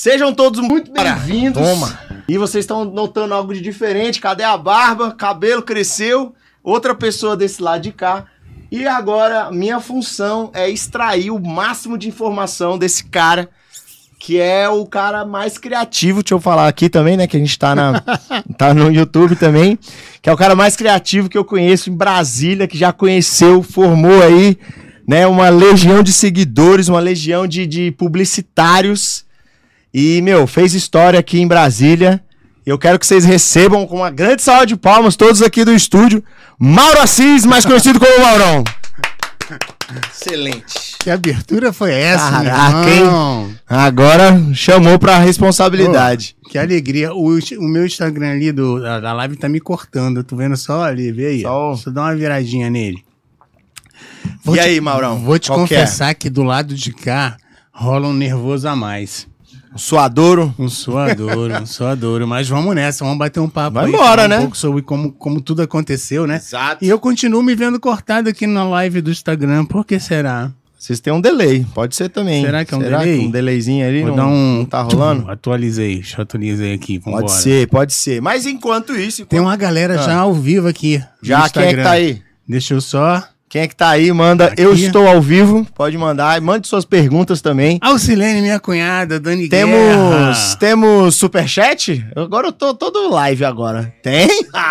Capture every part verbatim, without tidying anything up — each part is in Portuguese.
Sejam todos muito bem-vindos. Toma. E vocês estão notando algo de diferente. Cadê a barba? Cabelo cresceu. Outra pessoa desse lado de cá. E agora, minha função é extrair o máximo de informação desse cara, que é o cara mais criativo. Deixa eu falar aqui também, né? Que a gente tá, na, tá no YouTube também. Que é o cara mais criativo que eu conheço em Brasília, que já conheceu, formou aí, né? Uma legião de seguidores, uma legião de, de publicitários. E, meu, fez história aqui em Brasília. Eu quero que vocês recebam com uma grande salva de palmas, todos aqui do estúdio, Mauro Assis, mais conhecido como Maurão. Excelente. Que abertura foi essa, Caraca, hein? Agora chamou pra responsabilidade. Oh, que alegria. O, o meu Instagram ali do, da, da live tá me cortando. Eu tô vendo só ali, vê aí. Só... Deixa eu dar uma viradinha nele. Vou e te, aí, Maurão? Vou te Qual confessar que, é? que do lado de cá rola um nervoso a mais. Um suadouro. Um suadouro, um suadouro. Mas vamos nessa, vamos bater um papo. Vai aí, embora, um né? Um pouco sobre como, como tudo aconteceu, né? Exato. E eu continuo me vendo cortado aqui na live do Instagram. Por que será? Vocês têm um delay, pode ser também. Será que é um será delay? Que um delayzinho ali Vou não, dar um... não tá rolando? Tum, atualizei, deixa eu atualizei aqui, vambora. Pode ser, pode ser. Mas enquanto isso... Enquanto... Tem uma galera ah. já ao vivo aqui. Já, quem é que tá aí? Deixa eu só... Quem é que tá aí, manda, aqui. Eu estou ao vivo, pode mandar, mande suas perguntas também. Alcilene, minha cunhada, Dani temos, Guerra. Temos superchat? Agora eu tô todo live agora. Tem?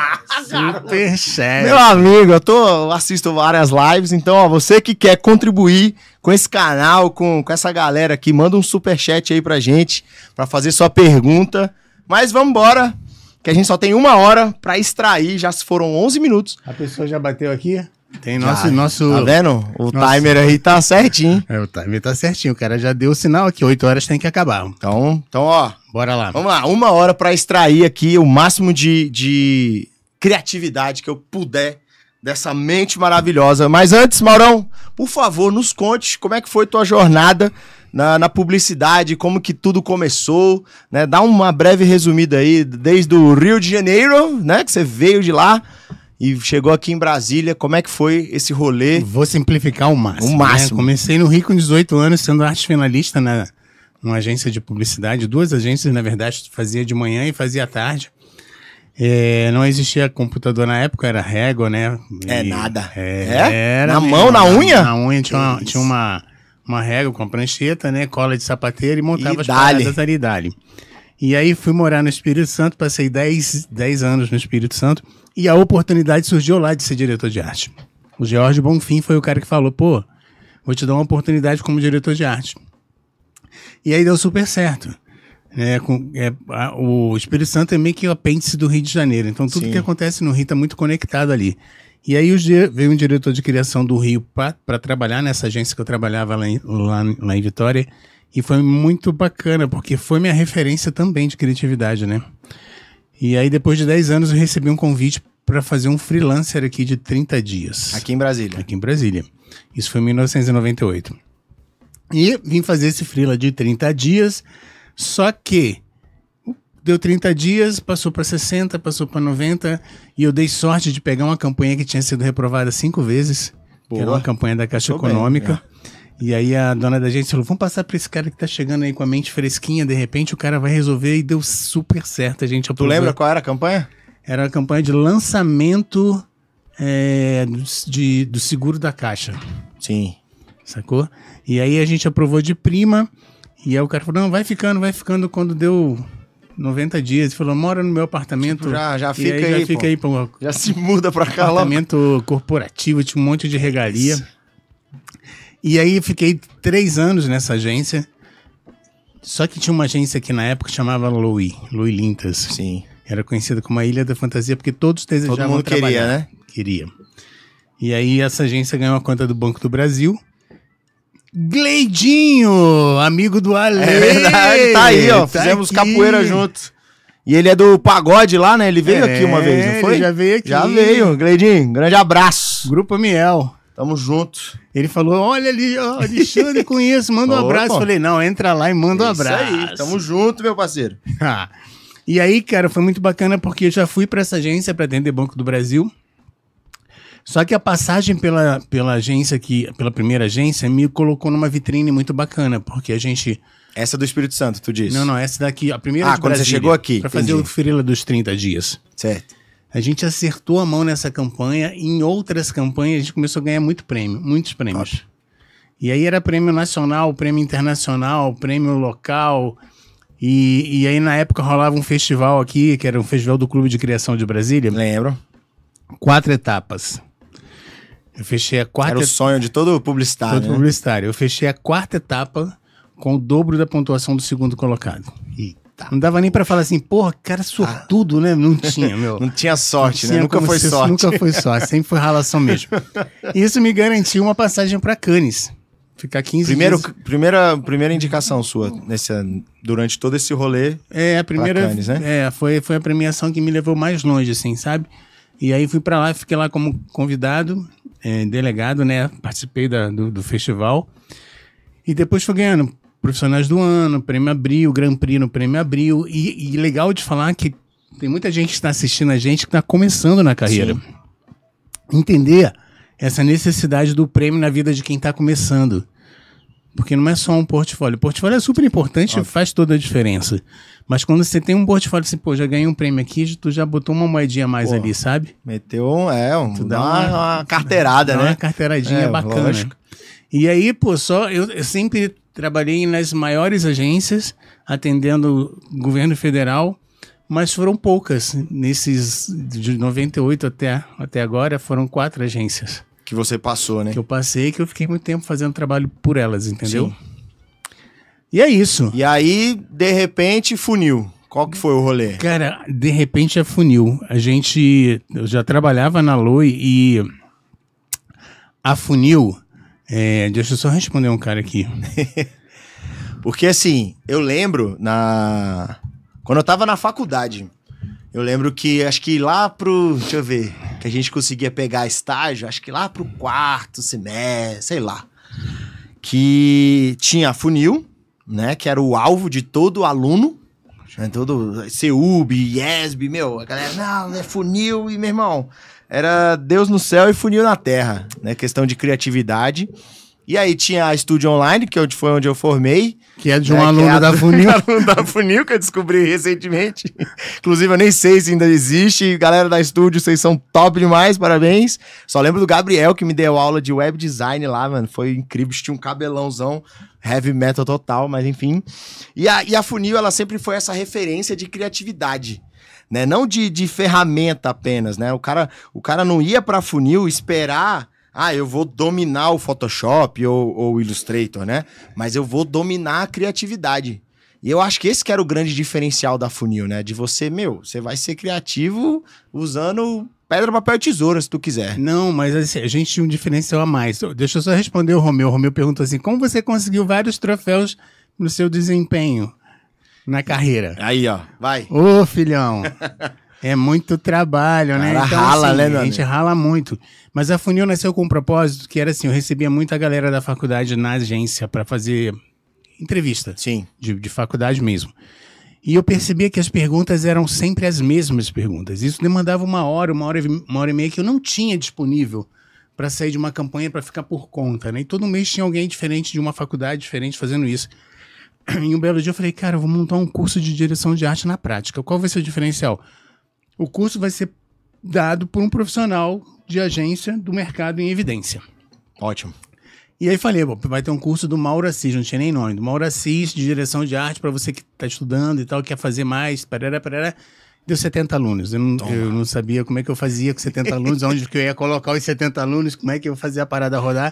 Superchat. Meu amigo, eu, tô, eu assisto várias lives, então ó, você que quer contribuir com esse canal, com, com essa galera aqui, manda um superchat aí pra gente, pra fazer sua pergunta. Mas vamos embora, que a gente só tem uma hora pra extrair, já se foram onze minutos. A pessoa já bateu aqui? Tem nosso, nosso... Tá vendo? O nosso... timer aí tá certinho. É, o timer tá certinho. O cara já deu o sinal aqui. oito horas tem que acabar. Então, então ó. Bora lá. Vamos lá. Uma hora pra extrair aqui o máximo de, de criatividade que eu puder dessa mente maravilhosa. Mas antes, Maurão, por favor, nos conte como é que foi tua jornada na, na publicidade, como que tudo começou, né? Dá uma breve resumida aí, desde o Rio de Janeiro, né? Que você veio de lá. E chegou aqui em Brasília, como é que foi esse rolê? Vou simplificar o máximo. O máximo. Né? Comecei no Rio com dezoito anos, sendo arte finalista na, numa agência de publicidade. Duas agências, na verdade, fazia de manhã e fazia à tarde. É, não existia computador na época, era régua, né? E, é nada. É? é? Era na mesmo, mão, na unha? Na unha tinha uma, tinha uma, uma régua com a prancheta, né? Cola de sapateiro e montava e as dali. paradas ali, dali. E aí fui morar no Espírito Santo, passei dez, dez anos no Espírito Santo. E a oportunidade surgiu lá de ser diretor de arte. O George Bonfim foi o cara que falou, pô, vou te dar uma oportunidade como diretor de arte. E aí deu super certo. É, com, é, a, o Espírito Santo é meio que o apêndice do Rio de Janeiro. Então tudo Sim. que acontece no Rio está muito conectado ali. E aí veio um diretor de criação do Rio para trabalhar nessa agência que eu trabalhava lá em, lá, lá em Vitória. E foi muito bacana, porque foi minha referência também de criatividade, né? E aí, depois de dez anos, eu recebi um convite para fazer um freelancer aqui de trinta dias. Aqui em Brasília? Aqui em Brasília. Isso foi em mil novecentos e noventa e oito. E vim fazer esse freela de trinta dias, só que deu trinta dias, passou para sessenta, passou para noventa, e eu dei sorte de pegar uma campanha que tinha sido reprovada cinco vezes, Boa. que era uma campanha da Caixa Tô Econômica. Bem, E aí a dona da agência falou, vamos passar para esse cara que tá chegando aí com a mente fresquinha, de repente o cara vai resolver, e deu super certo. A gente aprovou. Tu lembra qual era a campanha? Era a campanha de lançamento é, de, do seguro da Caixa. Sim. Sacou? E aí a gente aprovou de prima, e aí o cara falou, não, vai ficando, vai ficando. Quando deu noventa dias, ele falou, mora no meu apartamento. Tipo, já, já fica aí, aí, já fica aí, pô. Já se muda pra cá. Apartamento corporativo, tinha um monte de regalia. Isso. E aí fiquei três anos nessa agência, só que tinha uma agência que na época chamava Louis, Louis Lintas. Sim. Era conhecida como a Ilha da Fantasia, porque todos desejavam Todo mundo trabalhar. queria, né? Queria. E aí essa agência ganhou a conta do Banco do Brasil. Gleidinho, amigo do Ale. É verdade, tá aí, ó, tá fizemos aqui. Capoeira junto. E ele é do pagode lá, né? Ele veio é, aqui uma vez, não foi? Ele já veio aqui. Já veio, Gleidinho, grande abraço. Grupo Miel. Tamo junto. Ele falou, olha ali, ó, Alexandre, conheço, manda um abraço. Eu falei, não, entra lá e manda um abraço. Isso aí, tamo junto, meu parceiro. E aí, cara, foi muito bacana porque eu já fui pra essa agência pra atender Banco do Brasil. Só que a passagem pela, pela agência, aqui, pela primeira agência, me colocou numa vitrine muito bacana, porque a gente Essa do Espírito Santo, tu disse? Não, não, essa daqui, a primeira ah, de quando Brasília, você chegou aqui. Pra fazer entendi. o Freela dos trinta dias. Certo. A gente acertou a mão nessa campanha e em outras campanhas a gente começou a ganhar muito prêmio, muitos prêmios. Top. E aí era prêmio nacional, prêmio internacional, prêmio local. E, e aí na época rolava um festival aqui, que era um festival do Clube de Criação de Brasília. Lembro. Quatro etapas. Eu fechei a quarta... Era o sonho de todo publicitário, Todo né? publicitário. Eu fechei a quarta etapa com o dobro da pontuação do segundo colocado. Eita. Não dava nem pra falar assim, porra, cara sortudo, ah. né? Não tinha, meu. Não tinha sorte, não né? tinha Nunca foi sorte. Nunca foi sorte, sempre foi ralação mesmo. Isso me garantiu uma passagem pra Cannes. Ficar quinze Primeiro, dias... primeira, primeira indicação sua nesse, durante todo esse rolê. É, a primeira. Cannes, né? É, foi, foi a premiação que me levou mais longe, assim, sabe? E aí fui pra lá, fiquei lá como convidado, é, delegado, né? Participei da, do, do festival. E depois fui ganhando Profissionais do Ano, Prêmio Abril, Grand Prix no Prêmio Abril. E, e legal de falar que tem muita gente que está assistindo a gente que está começando na carreira. Sim. Entender essa necessidade do prêmio na vida de quem está começando. Porque não é só um portfólio. O portfólio é super importante e faz toda a diferença. Mas quando você tem um portfólio assim, pô, já ganhei um prêmio aqui, tu já botou uma moedinha a mais pô, ali, sabe? Meteu um, é, um, tu dá uma, uma carteirada, dá né? Uma carteiradinha é, bacana. Lógico. E aí, pô, só eu, eu sempre trabalhei nas maiores agências, atendendo o governo federal, mas foram poucas. Nesses, de noventa e oito até, até agora, foram quatro agências. Que você passou, né? Que eu passei, que eu fiquei muito tempo fazendo trabalho por elas, entendeu? Sim. E é isso. E aí, de repente, funil. Qual que foi o rolê? Cara, de repente é funil. A gente... Eu já trabalhava na Loi e a funil... É, deixa eu só responder um cara aqui. Porque assim, eu lembro na... Quando eu tava na faculdade, eu lembro que, acho que lá pro... Deixa eu ver. Que a gente conseguia pegar estágio, acho que lá pro quarto semestre, sei lá. Que tinha a funil, né? Que era o alvo de todo aluno. Né, todo C U B, I E S B, meu, a galera, não, é funil e, meu irmão... Era Deus no céu e funil na terra, né? Questão de criatividade. E aí tinha a Estúdio Online, que foi onde eu formei. Que é de um né? aluno é da Funil. aluno da Funil, que eu descobri recentemente. Inclusive, eu nem sei se ainda existe. Galera da Estúdio, vocês são top demais, parabéns. Só lembro do Gabriel, que me deu aula de web design lá, mano. Foi incrível, tinha um cabelãozão, heavy metal total, mas enfim. E a, e a Funil, ela sempre foi essa referência de criatividade. Né? Não de, de ferramenta apenas, né? O cara, o cara não ia pra Funil esperar, ah, eu vou dominar o Photoshop ou, ou o Illustrator, né? Mas eu vou dominar a criatividade. E eu acho que esse que era o grande diferencial da Funil, né? De você, meu, você vai ser criativo usando pedra, papel e tesoura, se tu quiser. Não, mas assim, a gente tinha um diferencial a mais. Deixa eu só responder o Romeu. O Romeu perguntou assim, como você conseguiu vários troféus no seu desempenho na carreira? Aí, ó, vai. Ô, filhão, é muito trabalho, né? Cara, então, rala, assim, né, a gente rala muito. Mas a Funil nasceu com um propósito que era assim, eu recebia muita galera da faculdade na agência para fazer entrevista. Sim. De, de faculdade mesmo. E eu percebia que as perguntas eram sempre as mesmas perguntas. Isso demandava uma hora, uma hora, uma hora e meia que eu não tinha disponível para sair de uma campanha para ficar por conta, né? E todo mês tinha alguém diferente de uma faculdade diferente fazendo isso. Em um belo dia eu falei, cara, eu vou montar um curso de direção de arte na prática. Qual vai ser o diferencial? O curso vai ser dado por um profissional de agência do mercado em evidência. Ótimo. E aí falei, vai ter um curso do Mauro Assis, não tinha nem nome, do Mauro Assis de direção de arte para você que está estudando e tal, quer fazer mais, parará, parará. Deu setenta alunos. Eu não, eu não sabia como é que eu fazia com setenta alunos, onde que eu ia colocar os setenta alunos, como é que eu fazia a parada rodar.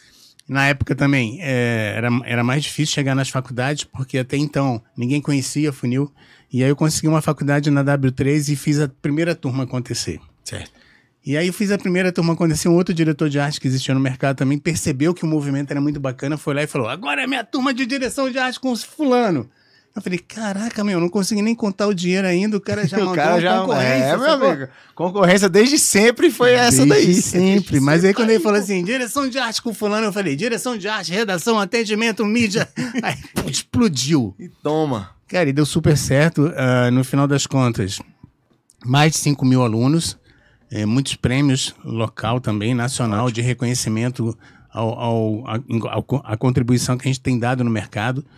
Na época também, é, era, era mais difícil chegar nas faculdades, porque até então ninguém conhecia a Funil. E aí eu consegui uma faculdade na W três e fiz a primeira turma acontecer. Certo. E aí eu fiz a primeira turma acontecer, um outro diretor de arte que existia no mercado também percebeu que o movimento era muito bacana, foi lá e falou, agora é minha turma de direção de arte com os fulano. Eu falei, caraca, meu, não consegui nem contar o dinheiro ainda, o cara já mandou cara já, concorrência. É, meu amigo, concorrência desde sempre foi essa desde daí. sempre, desde mas sempre aí quando ele falou assim, direção de arte com fulano, eu falei, direção de arte, redação, atendimento, mídia, aí pô, explodiu. E toma. Cara, e deu super certo, uh, no final das contas, mais de cinco mil alunos, é, muitos prêmios local também, nacional, ótimo, de reconhecimento ao, ao, a, ao, a contribuição que a gente tem dado no mercado.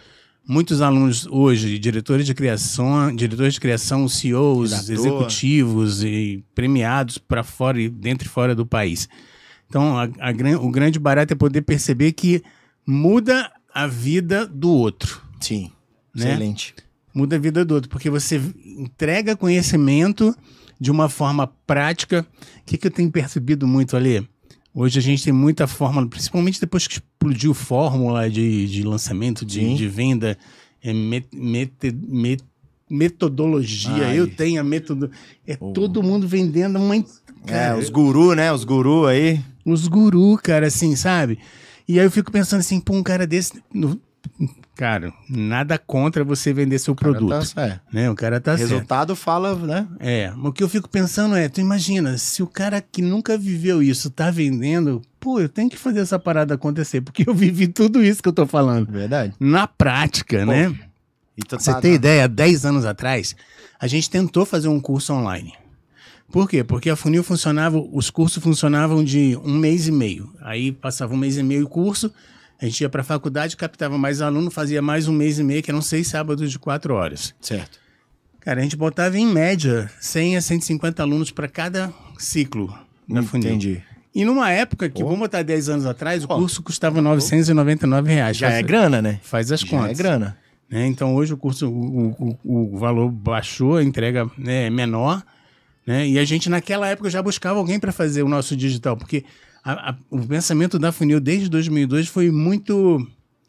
muitos alunos hoje, diretores de criação, diretores de criação, C E Os, Redator. Executivos e premiados para fora e dentro e fora do país. Então, a, a, o grande barato é poder perceber que muda a vida do outro. Sim, né? Excelente. Muda a vida do outro, porque você entrega conhecimento de uma forma prática. O que, que eu tenho percebido muito ali? Hoje a gente tem muita fórmula, principalmente depois que explodiu fórmula de, de lançamento, de, de venda, é met, met, met, metodologia. Ai. Eu tenho a metodologia. É oh. todo mundo vendendo uma... Cara, é, os gurus, né? Os gurus aí. Os gurus, cara, assim, sabe? E aí eu fico pensando assim, pô, um cara desse... No, cara, nada contra você vender seu produto. Tá certo. Né? O cara tá certo. Resultado fala, né? É, o que eu fico pensando é, tu imagina, se o cara que nunca viveu isso tá vendendo, pô, eu tenho que fazer essa parada acontecer, porque eu vivi tudo isso que eu tô falando. Verdade. Na prática, pô, né? E tu você tá, tem tá... ideia, dez anos atrás, a gente tentou fazer um curso online. Por quê? Porque a Funil funcionava, os cursos funcionavam de um mês e meio. Aí passava um mês e meio o curso, a gente ia para a faculdade, captava mais aluno, fazia mais um mês e meio, que eram seis sábados de quatro horas. Certo. Cara, a gente botava em média cem a cento e cinquenta alunos para cada ciclo na Funil. Entendi. E numa época que, oh. vamos botar dez anos atrás, o oh. curso custava novecentos e noventa e nove reais. Já faz, é grana, né? Faz as Já contas. Já é grana. Né? Então hoje o curso, o, o, o valor baixou, a entrega, né, é menor. Né? E a gente naquela época já buscava alguém para fazer o nosso digital, porque... A, a, o pensamento da Funil desde dois mil e dois foi muito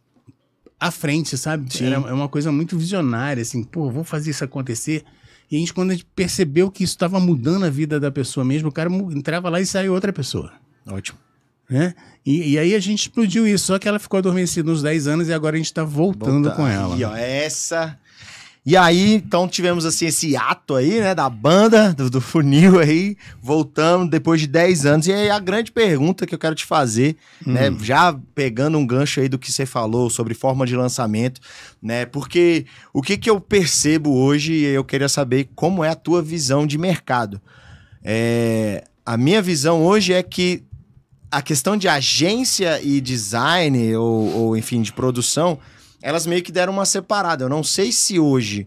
à frente, sabe? Sim. Era uma coisa muito visionária, assim, pô, vou fazer isso acontecer. E a gente, quando a gente percebeu que isso estava mudando a vida da pessoa mesmo, o cara entrava lá e saiu outra pessoa. Ótimo. Né? E, e aí a gente explodiu isso, só que ela ficou adormecida uns dez anos e agora a gente está voltando Volta. com ela. Aí, ó, essa... E aí, então, tivemos, assim, esse ato aí, né, da banda, do, do Funil aí, voltamos depois de dez anos. E aí, a grande pergunta que eu quero te fazer, hum. né, já pegando um gancho aí do que você falou sobre forma de lançamento, né, porque o que que eu percebo hoje, e eu queria saber como é a tua visão de mercado. É, a minha visão hoje é que a questão de agência e design, ou, ou enfim, de produção... elas meio que deram uma separada. Eu não sei se hoje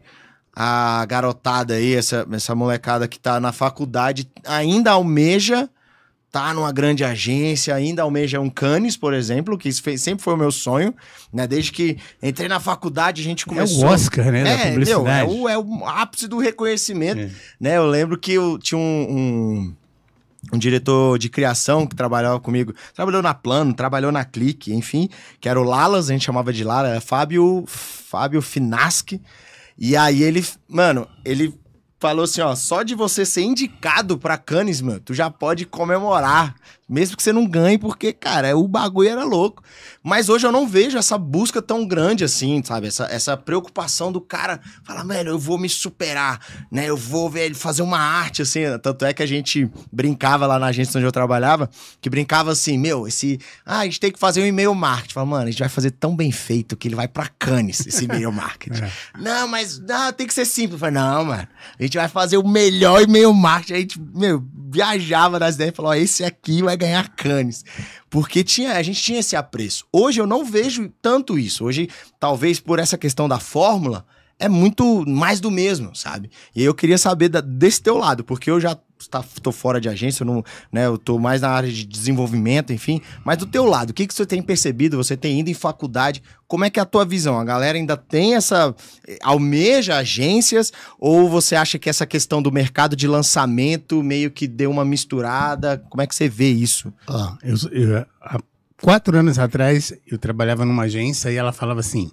a garotada aí, essa, essa molecada que tá na faculdade, ainda almeja tá numa grande agência, ainda almeja um Cannes, por exemplo, que isso fez, sempre foi o meu sonho, né? Desde que entrei na faculdade, a gente começou... É o Oscar, né? É, da publicidade. Meu, é, o, é o ápice do reconhecimento, é. né? Eu lembro que eu tinha um... um um diretor de criação que trabalhava comigo, trabalhou na Plano, trabalhou na Clique, enfim, que era o Lalas, a gente chamava de Lala, era Fábio, Fábio Finaschi, e aí ele, mano, ele falou assim, ó, só de você ser indicado pra Cannes, mano, tu já pode comemorar, mesmo que você não ganhe, porque, cara, o bagulho era louco. Mas hoje eu não vejo essa busca tão grande assim, sabe? Essa, essa preocupação do cara falar, velho, eu vou me superar, né? Eu vou, velho, fazer uma arte, assim. Tanto é que a gente brincava lá na agência onde eu trabalhava, que brincava assim, meu, esse... Ah, a gente tem que fazer um e-mail marketing. Fala, mano, a gente vai fazer tão bem feito que ele vai pra Cannes, esse e-mail marketing. É. Não, mas não, tem que ser simples. Eu falei, não, mano, a gente vai fazer o melhor e-mail marketing. A gente, meu, viajava nas ideias e falou, ó, esse aqui vai ganhar Cannes. Porque tinha, a gente tinha esse apreço. Hoje eu não vejo tanto isso. Hoje, talvez por essa questão da fórmula, é muito mais do mesmo, sabe? E aí eu queria saber da, desse teu lado, porque eu já tá, tô fora de agência, eu, não, né, eu tô mais na área de desenvolvimento, enfim. Mas do teu lado, o que, que você tem percebido? Você tem ido em faculdade, como é que é a tua visão? A galera ainda tem essa... almeja agências, ou você acha que essa questão do mercado de lançamento meio que deu uma misturada? Como é que você vê isso? Ah, eu, eu, há quatro anos atrás, eu trabalhava numa agência e ela falava assim,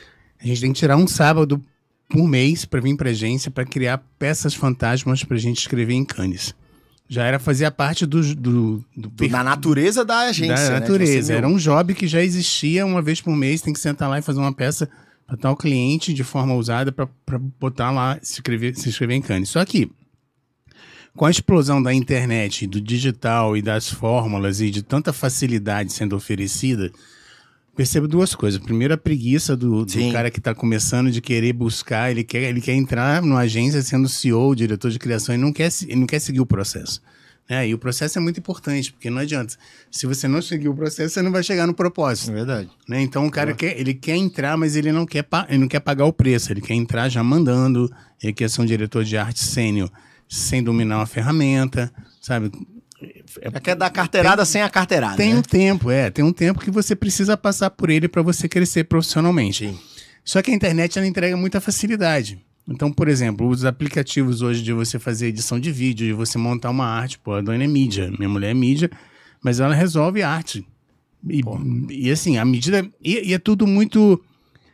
a gente tem que tirar um sábado por mês para vir para agência para criar peças fantasmas para a gente escrever em Cannes. Já era, fazia parte do... do, do, do da natureza da agência, Da né? natureza. Era um job que já existia uma vez por mês, tem que sentar lá e fazer uma peça para tal cliente de forma ousada para botar lá, se escrever, se inscrever em Cannes. Só que, com a explosão da internet, do digital e das fórmulas e de tanta facilidade sendo oferecida, percebo duas coisas. Primeiro, a preguiça do, do cara que está começando de querer buscar, ele quer, ele quer entrar numa agência sendo C E O, diretor de criação, e não quer, ele não quer seguir o processo. É, e o processo é muito importante, porque não adianta. Se você não seguir o processo, você não vai chegar no propósito. É verdade. Né? Então o cara é. quer, ele quer entrar, mas ele não quer, ele não quer pagar o preço. Ele quer entrar já mandando, ele quer ser um diretor de arte sênior sem dominar uma ferramenta, sabe? É, quer dar carteirada tem, sem a carteirada. Tem né? um tempo, é. Tem um tempo que você precisa passar por ele para você crescer profissionalmente. Sim. Só que a internet ela entrega muita facilidade. Então, por exemplo, os aplicativos hoje de você fazer edição de vídeo, de você montar uma arte, pô, a dona é mídia, minha mulher é mídia, mas ela resolve arte. E, e assim, a medida... E, e é tudo muito...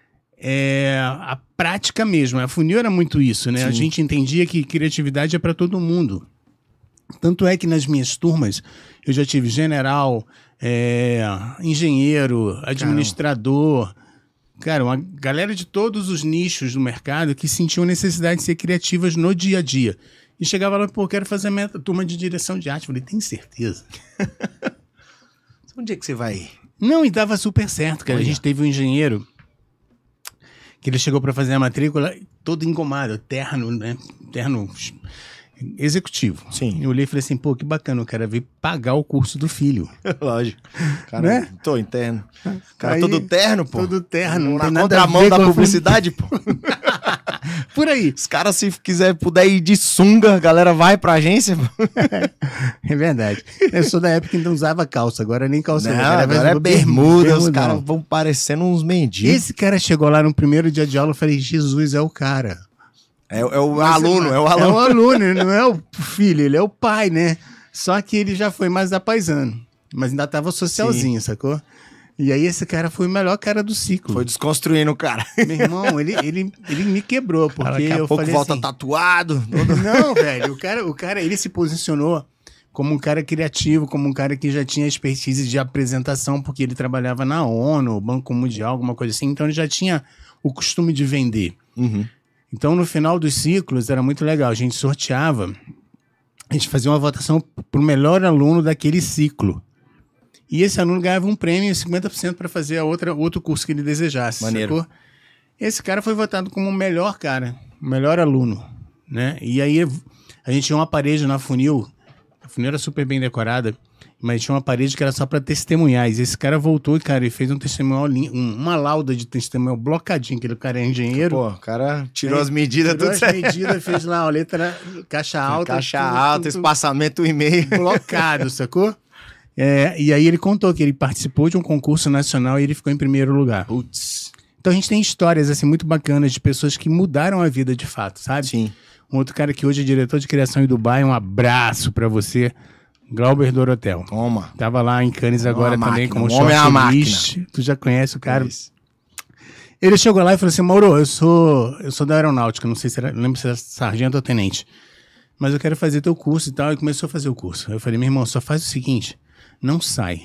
É, a prática mesmo. A Funil era muito isso, né? Sim. A gente entendia que criatividade é para todo mundo. Tanto é que nas minhas turmas, eu já tive general, é, engenheiro, administrador... Caramba. Cara, uma galera de todos os nichos do mercado que sentiam necessidade de ser criativas no dia a dia. E chegava lá, pô, quero fazer a minha turma de direção de arte. Falei, tem certeza? Onde é que você vai ir? Não, e dava super certo, cara. Olha. A gente teve um engenheiro que ele chegou para fazer a matrícula todo engomado, terno, né? Terno executivo. Sim. Eu olhei e falei assim, pô, que bacana, o cara veio pagar o curso do filho. Lógico. Cara, né? Tô interno. Cara, aí, todo terno, pô. Todo terno. Na contramão da publicidade, pô. Por aí. Os caras, se quiser, puder ir de sunga, a galera vai pra agência. É verdade. Eu sou da época que não usava calça, agora nem calça. Não, agora, agora é bermuda, bermuda, os caras vão parecendo uns mendigos. Esse cara chegou lá no primeiro dia de aula, eu falei, Jesus, é o cara. É, é o Mas aluno, é o aluno. É o aluno, não é o filho, ele é o pai, né? Só que ele já foi mais da paisano, mas ainda tava socialzinho, Sim. sacou? E aí esse cara foi o melhor cara do ciclo. Foi desconstruindo o cara. Meu irmão, ele, ele, ele me quebrou, porque daqui a eu pouco falei volta assim, tatuado. Todo... Não, velho, o cara, o cara, ele se posicionou como um cara criativo, como um cara que já tinha expertise de apresentação, porque ele trabalhava na ONU, Banco Mundial, alguma coisa assim, então ele já tinha o costume de vender. Uhum. Então, no final dos ciclos, era muito legal. A gente sorteava, a gente fazia uma votação para o melhor aluno daquele ciclo. E esse aluno ganhava um prêmio, cinquenta por cento para fazer a outra, outro curso que ele desejasse. Maneiro. Sacou? Esse cara foi votado como o melhor cara, o melhor aluno, né? E aí, a gente tinha uma parede na Funil, a Funil era super bem decorada, mas tinha uma parede que era só para testemunhais. Esse cara voltou e, cara, ele fez um testemunhal, uma lauda de testemunhal blocadinho, aquele cara é engenheiro. Pô, o cara tirou é, as medidas, tirou tudo as certo. medidas, fez lá, ó, letra, caixa alta. Caixa tudo, alta, tudo, espaçamento e meio. Blocado, sacou? É, e aí ele contou que ele participou de um concurso nacional e ele ficou em primeiro lugar. Putz. Então a gente tem histórias, assim, muito bacanas de pessoas que mudaram a vida de fato, sabe? Sim. Um outro cara que hoje é diretor de criação em Dubai, um abraço pra você, Glauber Dorotel. Toma. Tava lá em Cannes agora uma também máquina, como um shortlist. Tu já conhece o cara? É ele chegou lá e falou assim, Mauro, eu sou, eu sou da aeronáutica, não sei se era, não lembro se era sargento ou tenente, mas eu quero fazer teu curso e tal. E começou a fazer o curso. Eu falei, meu irmão, só faz o seguinte, não sai.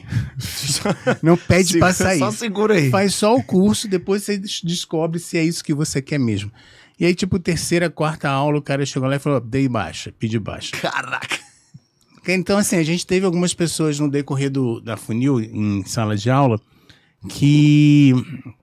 Não pede segura, pra sair. Só segura aí. Faz só o curso, depois você descobre se é isso que você quer mesmo. E aí, tipo, terceira, quarta aula, o cara chegou lá e falou, dei baixa, pedi baixa. Caraca. Então, assim, a gente teve algumas pessoas no decorrer do, da Funil, em sala de aula, que...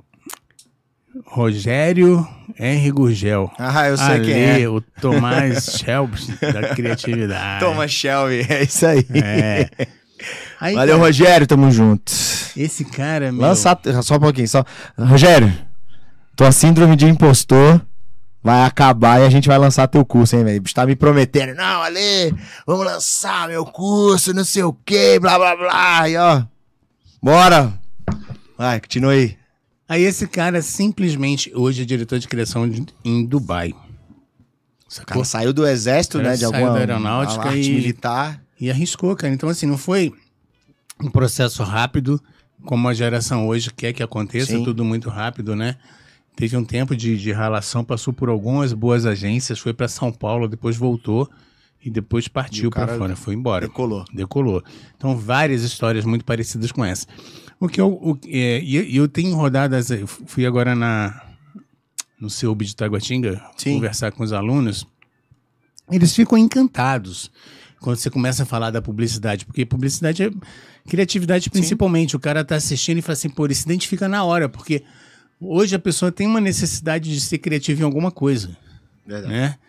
Rogério R. Gurgel. Ah, eu sei Ale, quem é. O Tomás Shelby, da criatividade. Tomás Shelby, é isso aí. É. Aí, valeu, cara, Rogério, tamo junto. Esse cara, meu... Lança, só um pouquinho, só... Rogério, tua síndrome de impostor vai acabar e a gente vai lançar teu curso, hein, velho? Você tá me prometendo, não, Ale, vamos lançar meu curso, não sei o quê, blá, blá, blá, e ó, bora. Vai, continua aí. Aí esse cara simplesmente hoje é diretor de criação de, em Dubai. O cara saiu do exército, né, de alguma da aeronáutica arte e, militar. E arriscou, cara. Então, assim, não foi um processo rápido, como a geração hoje quer que aconteça, Sim. tudo muito rápido, né? Teve um tempo de, de relação, passou por algumas boas agências, foi para São Paulo, depois voltou e depois partiu para fora, foi embora. Decolou. Decolou. Então, várias histórias muito parecidas com essa. O que eu, o, é, e eu tenho rodadas, eu fui agora na, no C U B de Taguatinga, Sim. conversar com os alunos, eles ficam encantados quando você começa a falar da publicidade, porque publicidade é criatividade principalmente. Sim. O cara tá assistindo e fala assim, pô, ele se identifica na hora, porque hoje a pessoa tem uma necessidade de ser criativa em alguma coisa. Verdade. Né?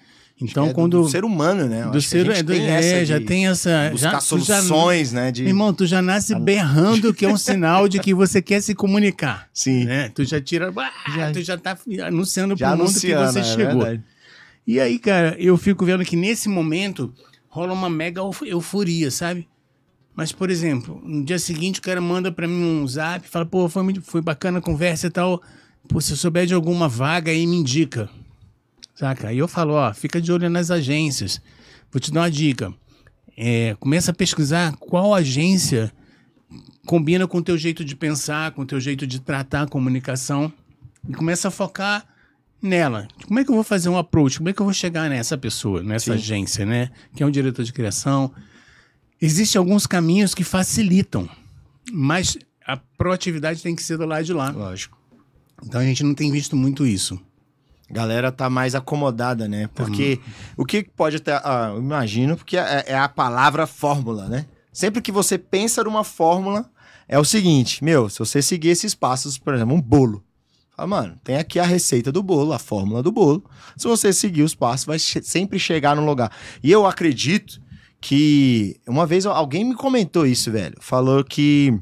Então, é quando... do ser humano, né? Eu do ser, é, do, é já tem essa... Buscar já, soluções, já, né? De... Irmão, tu já nasce berrando, que é um sinal de que você quer se comunicar. Sim. Né? Tu já tira... Já, tu já tá anunciando já pro mundo que você é chegou. Verdade. E aí, cara, eu fico vendo que nesse momento rola uma mega euforia, sabe? Mas, por exemplo, no dia seguinte o cara manda pra mim um zap, fala, pô, foi, foi bacana a conversa e tal. Pô, se eu souber de alguma vaga aí, me indica. Saca? Aí eu falo, ó, fica de olho nas agências. Vou te dar uma dica. É, começa a pesquisar qual agência combina com o teu jeito de pensar, com o teu jeito de tratar a comunicação. E começa a focar nela. Como é que eu vou fazer um approach? Como é que eu vou chegar nessa pessoa, nessa Sim. agência, né? Que é um diretor de criação. Existem alguns caminhos que facilitam, mas a proatividade tem que ser do lado de lá. Lógico. Então a gente não tem visto muito isso. A galera tá mais acomodada, né? Porque hum. o que pode até... Ah, eu imagino, porque é, é a palavra fórmula, né? Sempre que você pensa numa fórmula, é o seguinte, meu, se você seguir esses passos, por exemplo, um bolo. Fala, mano, tem aqui a receita do bolo, a fórmula do bolo. Se você seguir os passos, vai che- sempre chegar no lugar. E eu acredito que... Uma vez alguém me comentou isso, velho. Falou que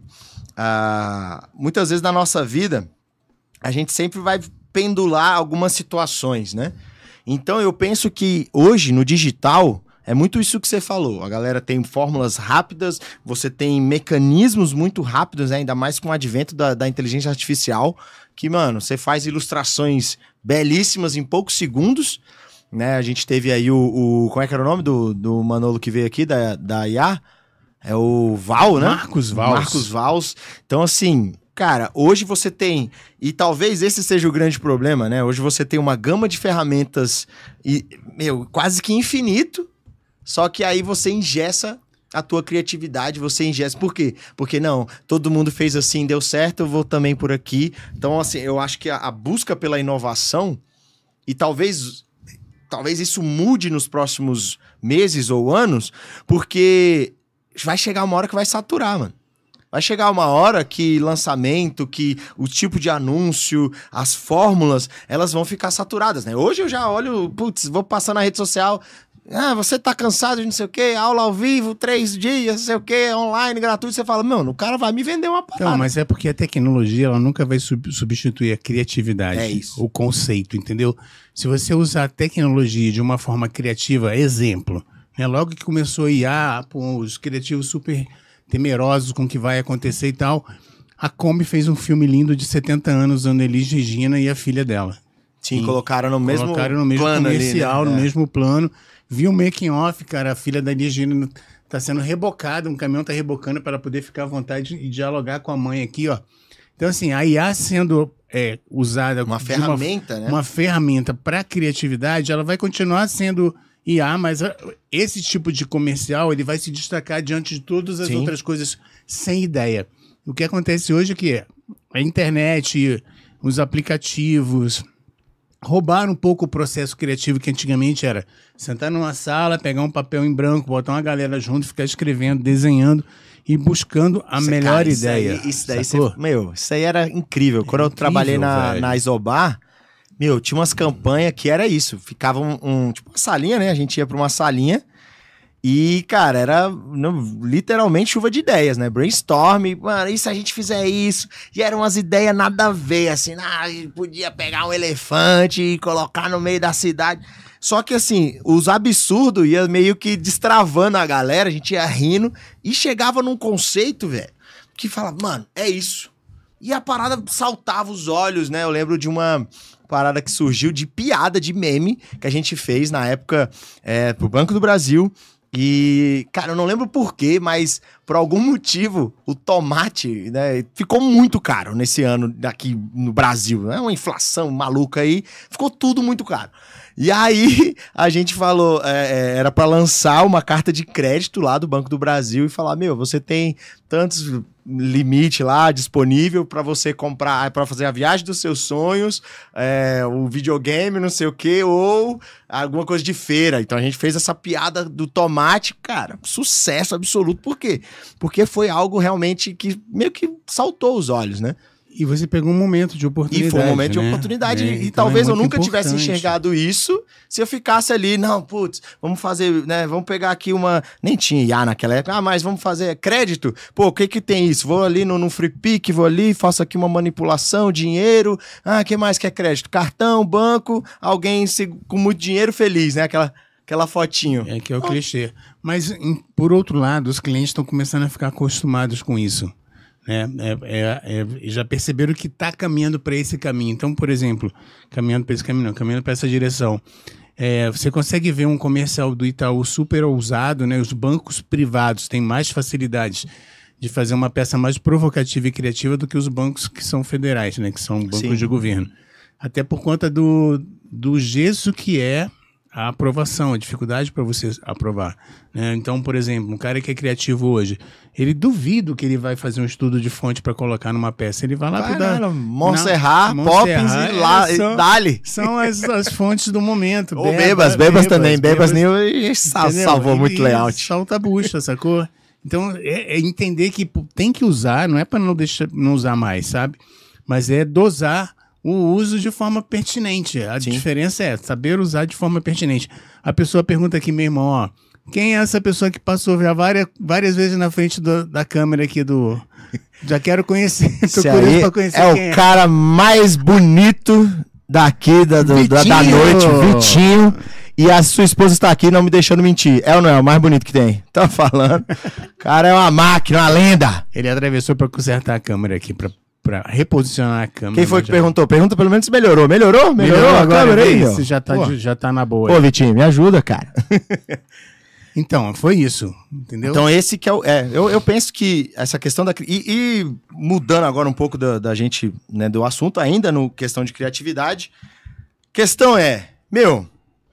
ah, muitas vezes na nossa vida, a gente sempre vai... pendular algumas situações, né? Então eu penso que hoje no digital é muito isso que você falou. A galera tem fórmulas rápidas, você tem mecanismos muito rápidos, né? Ainda mais com o advento da, da inteligência artificial, que, mano, você faz ilustrações belíssimas em poucos segundos, né? A gente teve aí o... o como é que era o nome do, do Manolo que veio aqui, da, da I A? É o Val, né? Marcos Vals. Marcos Vals. Então, assim... Cara, hoje você tem, e talvez esse seja o grande problema, né? Hoje você tem uma gama de ferramentas, e, meu, quase que infinito, só que aí você engessa a tua criatividade, você engessa. Por quê? Porque não, todo mundo fez assim, deu certo, eu vou também por aqui. Então, assim, eu acho que a, a busca pela inovação, e talvez, talvez isso mude nos próximos meses ou anos, porque vai chegar uma hora que vai saturar, mano. Vai chegar uma hora que lançamento, que o tipo de anúncio, as fórmulas, elas vão ficar saturadas, né? Hoje eu já olho, putz, vou passar na rede social, ah, você tá cansado de não sei o quê, aula ao vivo, três dias, não sei o quê, online, gratuito, você fala, mano, o cara vai me vender uma parada. Não, mas é porque a tecnologia, ela nunca vai sub- substituir a criatividade, é isso. O conceito, entendeu? Se você usar a tecnologia de uma forma criativa, exemplo, né? Logo que começou a I A, pô, os criativos super... temerosos com o que vai acontecer e tal. A Kombi fez um filme lindo de setenta anos, usando Elis Regina e a filha dela. Sim, e colocaram no mesmo colocaram no mesmo plano comercial, ali, né? no é. mesmo plano. Vi o making off, cara, a filha da Elis Regina tá sendo rebocada, um caminhão tá rebocando para poder ficar à vontade e dialogar com a mãe aqui, ó. Então, assim, a I A sendo é, usada... Uma ferramenta, uma, né? Uma ferramenta para criatividade, ela vai continuar sendo... I A, mas esse tipo de comercial ele vai se destacar diante de todas as Sim. outras coisas sem ideia. O que acontece hoje é que a internet, os aplicativos roubaram um pouco o processo criativo que antigamente era sentar numa sala, pegar um papel em branco, botar uma galera junto, ficar escrevendo, desenhando e buscando a Cê, melhor cara, ideia. Isso aí, isso daí, cê, meu, isso aí era incrível. Quando é eu incrível, trabalhei na, na Isobar, meu, tinha umas campanhas que era isso. Ficava um, um... Tipo uma salinha, né? A gente ia pra uma salinha e, cara, era não, literalmente chuva de ideias, né? Brainstorm, mano, e se a gente fizer isso? E eram umas ideias nada a ver, assim. Ah, a gente podia pegar um elefante e colocar no meio da cidade. Só que, assim, os absurdos ia meio que destravando a galera, a gente ia rindo e chegava num conceito, velho, que falava, mano, é isso. E a parada saltava os olhos, né? Eu lembro de uma... parada que surgiu de piada, de meme, que a gente fez na época é, pro Banco do Brasil. E, cara, eu não lembro porquê, mas por algum motivo o tomate, né, ficou muito caro nesse ano aqui no Brasil. É uma inflação maluca aí, ficou tudo muito caro. E aí a gente falou, é, era para lançar uma carta de crédito lá do Banco do Brasil e falar, meu, você tem tantos limite lá disponível para você comprar, para fazer a viagem dos seus sonhos, é, o videogame, não sei o que, ou alguma coisa de feira. Então a gente fez essa piada do tomate, cara, sucesso absoluto. Por quê? Porque foi algo realmente que meio que saltou os olhos, né? E você pegou um momento de oportunidade. E foi um momento né? de oportunidade. É, e então talvez é eu nunca importante. tivesse enxergado isso se eu ficasse ali, não, putz, vamos fazer, né? Vamos pegar aqui uma. Nem tinha I A naquela época, ah, mas vamos fazer crédito. Pô, o que que tem isso? Vou ali no, no Free Pick, vou ali, faço aqui uma manipulação, dinheiro. Ah, o que mais que é crédito? Cartão, banco, alguém se, com muito dinheiro feliz, né? Aquela. Aquela fotinho. É que é o oh. clichê. Mas, em, por outro lado, os clientes estão começando a ficar acostumados com isso. Né? É, é, é, já perceberam que está caminhando para esse caminho. Então, por exemplo, caminhando para esse caminho, não, caminhando para essa direção. É, você consegue ver um comercial do Itaú super ousado, né? Os bancos privados têm mais facilidades de fazer uma peça mais provocativa e criativa do que os bancos que são federais, né? Que são bancos Sim. de governo. Até por conta do, do gesso que é a aprovação, a dificuldade para você aprovar. Né? Então, por exemplo, um cara que é criativo hoje, ele duvido que ele vai fazer um estudo de fonte para colocar numa peça. Ele vai lá para dar... Montserrat, Poppins e lá, são, Dali. São as, as fontes do momento. Ou Bebas, Bebas, Bebas também. Bebas, Bebas nem salvou muito ele layout. Salta a bucha, sacou? Então, é, é entender que tem que usar, não é para não, deixar, não usar mais, sabe? Mas é dosar o uso de forma pertinente. A Sim. diferença é saber usar de forma pertinente. A pessoa pergunta aqui, meu irmão, ó, quem é essa pessoa que passou já várias, várias vezes na frente do, da câmera aqui do... Já quero conhecer, tô curioso pra conhecer é quem o é. cara mais bonito daqui da, do, da, da noite, Vitinho. E a sua esposa está aqui não me deixando mentir. É ou não é? O mais bonito que tem. Tá falando. O cara é uma máquina, uma lenda. Ele atravessou para consertar a câmera aqui, pra Pra reposicionar a câmera. Quem foi que já... perguntou? Pergunta pelo menos se melhorou. Melhorou? Melhorou, melhorou a câmera aí? Você já tá, de, já tá na boa. Pô, aí. Vitinho, me ajuda, cara. Então, foi isso. Entendeu? Então, esse que é o... É, eu, eu penso que essa questão da... E, e mudando agora um pouco da, da gente, né, do assunto, ainda no questão de criatividade. Questão é, meu...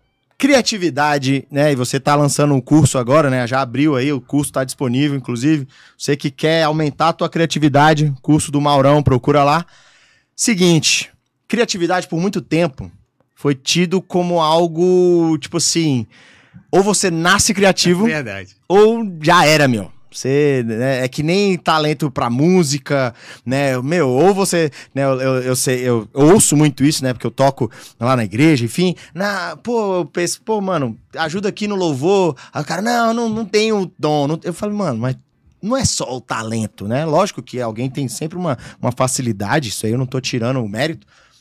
Criatividade, né? E você tá lançando um curso agora, né? Já abriu aí, o curso tá disponível, inclusive. Você que quer aumentar a tua criatividade, curso do Maurão, procura lá. Seguinte, criatividade por muito tempo foi tido como algo, tipo assim, ou você nasce criativo, é verdade. ou já era, meu. Você, né, é que nem talento pra música, né, meu, ou você, né, eu, eu, eu sei, eu, eu ouço muito isso, né, porque eu toco lá na igreja, enfim, na, pô, eu penso, pô, mano, ajuda aqui no louvor, aí o cara, não, não, não tenho dom, não, eu falo, mano, mas não é só o talento, né, lógico que alguém tem sempre uma, uma facilidade, isso aí eu não tô tirando o mérito,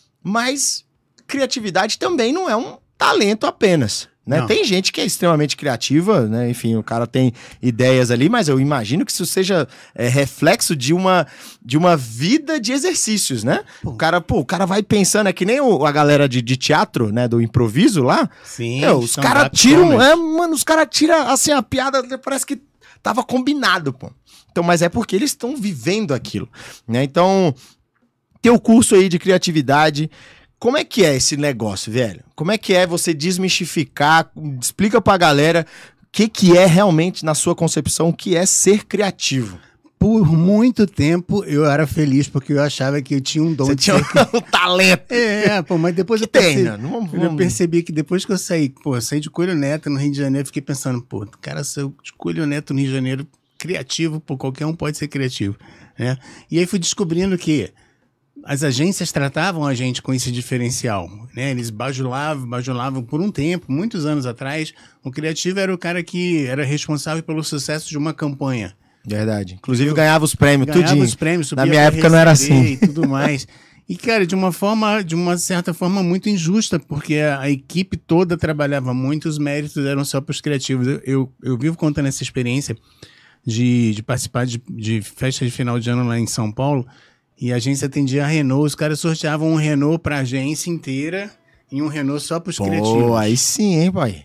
mas criatividade também não é um talento apenas. Né? Tem gente que é extremamente criativa, né? Enfim, o cara tem ideias ali, mas eu imagino que isso seja é, reflexo de uma, de uma vida de exercícios, né? Pô. O cara, pô, o cara vai pensando, é que nem o, a galera de, de teatro, né? Do improviso lá. Sim. É, os caras tiram, é, mano, os caras tiram assim a piada, parece que tava combinado, pô. Então, mas é porque eles estão vivendo aquilo, né? Então, tem o curso aí de criatividade. Como é que é esse negócio, velho? Como é que é você desmistificar, explica pra galera o que, que é realmente, na sua concepção, o que é ser criativo? Por muito tempo eu era feliz porque eu achava que eu tinha um dom você de tinha ser... um talento. É, pô, mas depois eu tem, percebi, né? Não vamos, eu vamos... percebi que depois que eu saí, pô, eu saí de Coelho Neto no Rio de Janeiro, fiquei pensando, pô, cara, saiu de Coelho Neto no Rio de Janeiro, criativo, pô, qualquer um pode ser criativo, né? E aí fui descobrindo que as agências tratavam a gente com esse diferencial, né? Eles bajulavam, bajulavam por um tempo, muitos anos atrás. O criativo era o cara que era responsável pelo sucesso de uma campanha. Verdade. Inclusive eu ganhava os prêmios, ganhava tudinho. os prêmios, subia na minha época não era assim. E tudo mais. E, cara, de uma forma, de uma certa forma muito injusta, porque a, a equipe toda trabalhava muito, os méritos eram só para os criativos. Eu, eu, eu vivo contando essa experiência de, de participar de, de festa de final de ano lá em São Paulo. E a agência atendia a Renault, os caras sorteavam um Renault pra agência inteira e um Renault só pros Pô, criativos. Aí sim, hein, pai?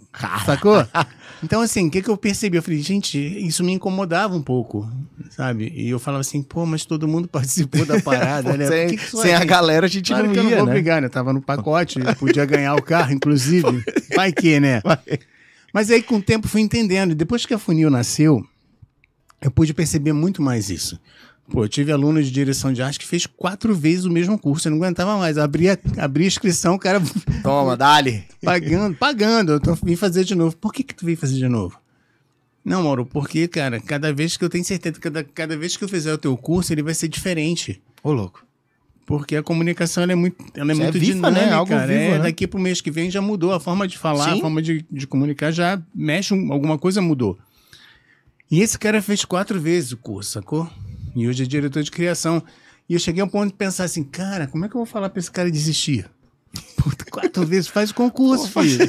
Sacou? Então, assim, o que que eu percebi? Eu falei, gente, isso me incomodava um pouco, sabe? E eu falava assim, pô, mas todo mundo participou da parada, né? Sem, que que sem a galera a gente claro não ia, eu não vou né? brigar, né? Eu tava no pacote, eu podia ganhar o carro, inclusive. Vai que, né? Vai. Mas aí, com o tempo, fui entendendo. E depois que a Funil nasceu, eu pude perceber muito mais isso. Pô, eu tive aluno de direção de arte que fez quatro vezes o mesmo curso, eu não aguentava mais. Abria, abria a inscrição, o cara... Toma, dá-lhe. Pagando, pagando. Eu tô, vim fazer de novo. Por que que tu veio fazer de novo? Não, Mauro, porque, cara, cada vez que eu tenho certeza que cada, cada vez que eu fizer o teu curso, ele vai ser diferente. Ô, louco. Porque a comunicação ela é muito, ela é Isso muito é viva, dinâmica, né? Algo né? vivo, né? Daqui pro mês que vem já mudou. A forma de falar, Sim. a forma de, de comunicar já mexe, um, alguma coisa mudou. E esse cara fez quatro vezes o curso, sacou? E hoje é diretor de criação. E eu cheguei a um ponto de pensar assim, cara, como é que eu vou falar pra esse cara desistir? Puta, quatro vezes, faz o concurso, Pô, filho.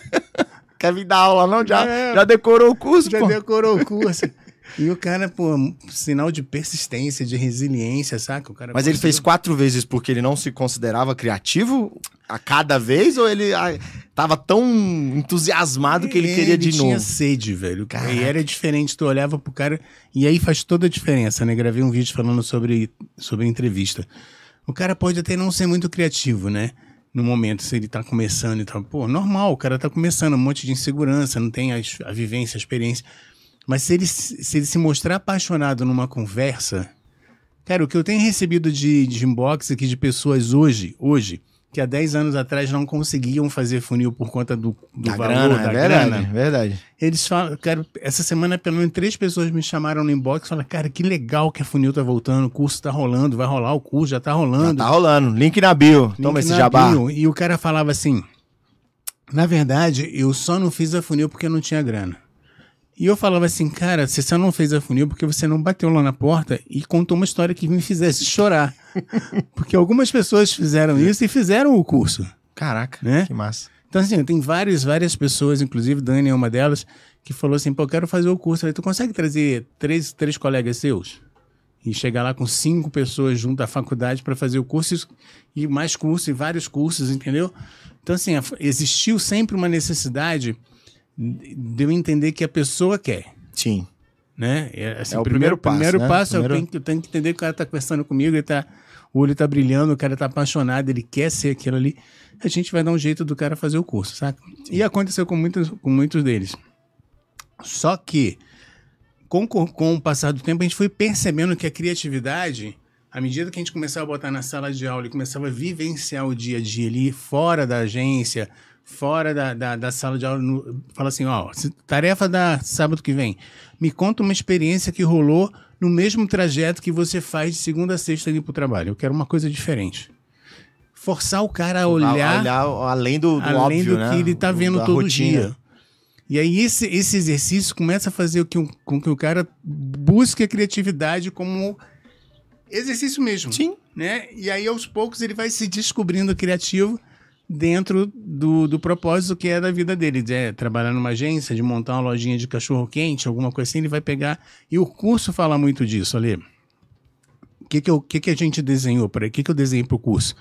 Quer vir dar aula não? Já, É. já decorou o curso, Já pô. decorou o curso. E o cara, pô, sinal de persistência, de resiliência, saca? O cara Mas ele conseguiu- fez quatro vezes porque ele não se considerava criativo a cada vez? Ou ele ah, tava tão entusiasmado que ele queria de ele novo? tinha sede, velho. Caraca. E era diferente, tu olhava pro cara... E aí faz toda a diferença, né? Gravei um vídeo falando sobre, sobre entrevista. O cara pode até não ser muito criativo, né? No momento, se ele tá começando e tal. Pô, normal, o cara tá começando, um monte de insegurança, não tem as- a vivência, a experiência. Mas se ele, se ele se mostrar apaixonado numa conversa... Cara, o que eu tenho recebido de, de inbox aqui de pessoas hoje, hoje, que há dez anos atrás não conseguiam fazer funil por conta do, do Da valor, grana, da é verdade, grana. verdade. Eles falam, cara, essa semana pelo menos três pessoas me chamaram no inbox e falaram, cara, que legal que a funil tá voltando, o curso tá rolando, vai rolar o curso, já tá Já rolando. tá rolando. Link na bio. Link Toma esse na jabá. bio. E o cara falava assim, na verdade, eu só não fiz a funil porque eu não tinha grana. E eu falava assim, cara, você só não fez a funil porque você não bateu lá na porta e contou uma história que me fizesse chorar. Porque algumas pessoas fizeram isso e fizeram o curso. Caraca, Né? que massa. Então, assim, tem várias, várias pessoas, inclusive Dani é uma delas, que falou assim, pô, eu quero fazer o curso. Eu falei, tu consegue trazer três, três colegas seus? E chegar lá com cinco pessoas junto à faculdade para fazer o curso e mais cursos e vários cursos, entendeu? Então, assim, a- existiu sempre uma necessidade de eu entender que a pessoa quer, Sim. né? É, assim, É o primeiro passo, primeiro né? passo Primeiro- eu, tenho, que- eu tenho que entender que o cara tá conversando comigo, ele tá, o olho tá brilhando, o cara tá apaixonado, ele quer ser aquilo ali. A gente vai dar um jeito do cara fazer o curso, saca? E aconteceu com muitos, com muitos deles. Só que, com, com, com o passar do tempo, a gente foi percebendo que a criatividade, à medida que a gente começava a botar na sala de aula e começava a vivenciar o dia a dia ali, fora da agência, fora da, da, da sala de aula, no, fala assim, ó, se- tarefa da sábado que vem, me conta uma experiência que rolou no mesmo trajeto que você faz de segunda a sexta ali pro trabalho. Eu quero uma coisa diferente. Forçar o cara a olhar, olhar além do, do além óbvio, do né? que ele tá Do- vendo da todo rotina. dia. E aí esse, esse exercício começa a fazer o que, o- com que o cara busque a criatividade como exercício mesmo. Sim. Né? E aí aos poucos ele vai se descobrindo criativo dentro do, do propósito que é da vida dele. De é, trabalhar numa agência, de montar uma lojinha de cachorro-quente, alguma coisa assim, ele vai pegar... E o curso fala muito disso, ali. O que que, eu, que que a gente desenhou para O que que eu desenhei para o curso?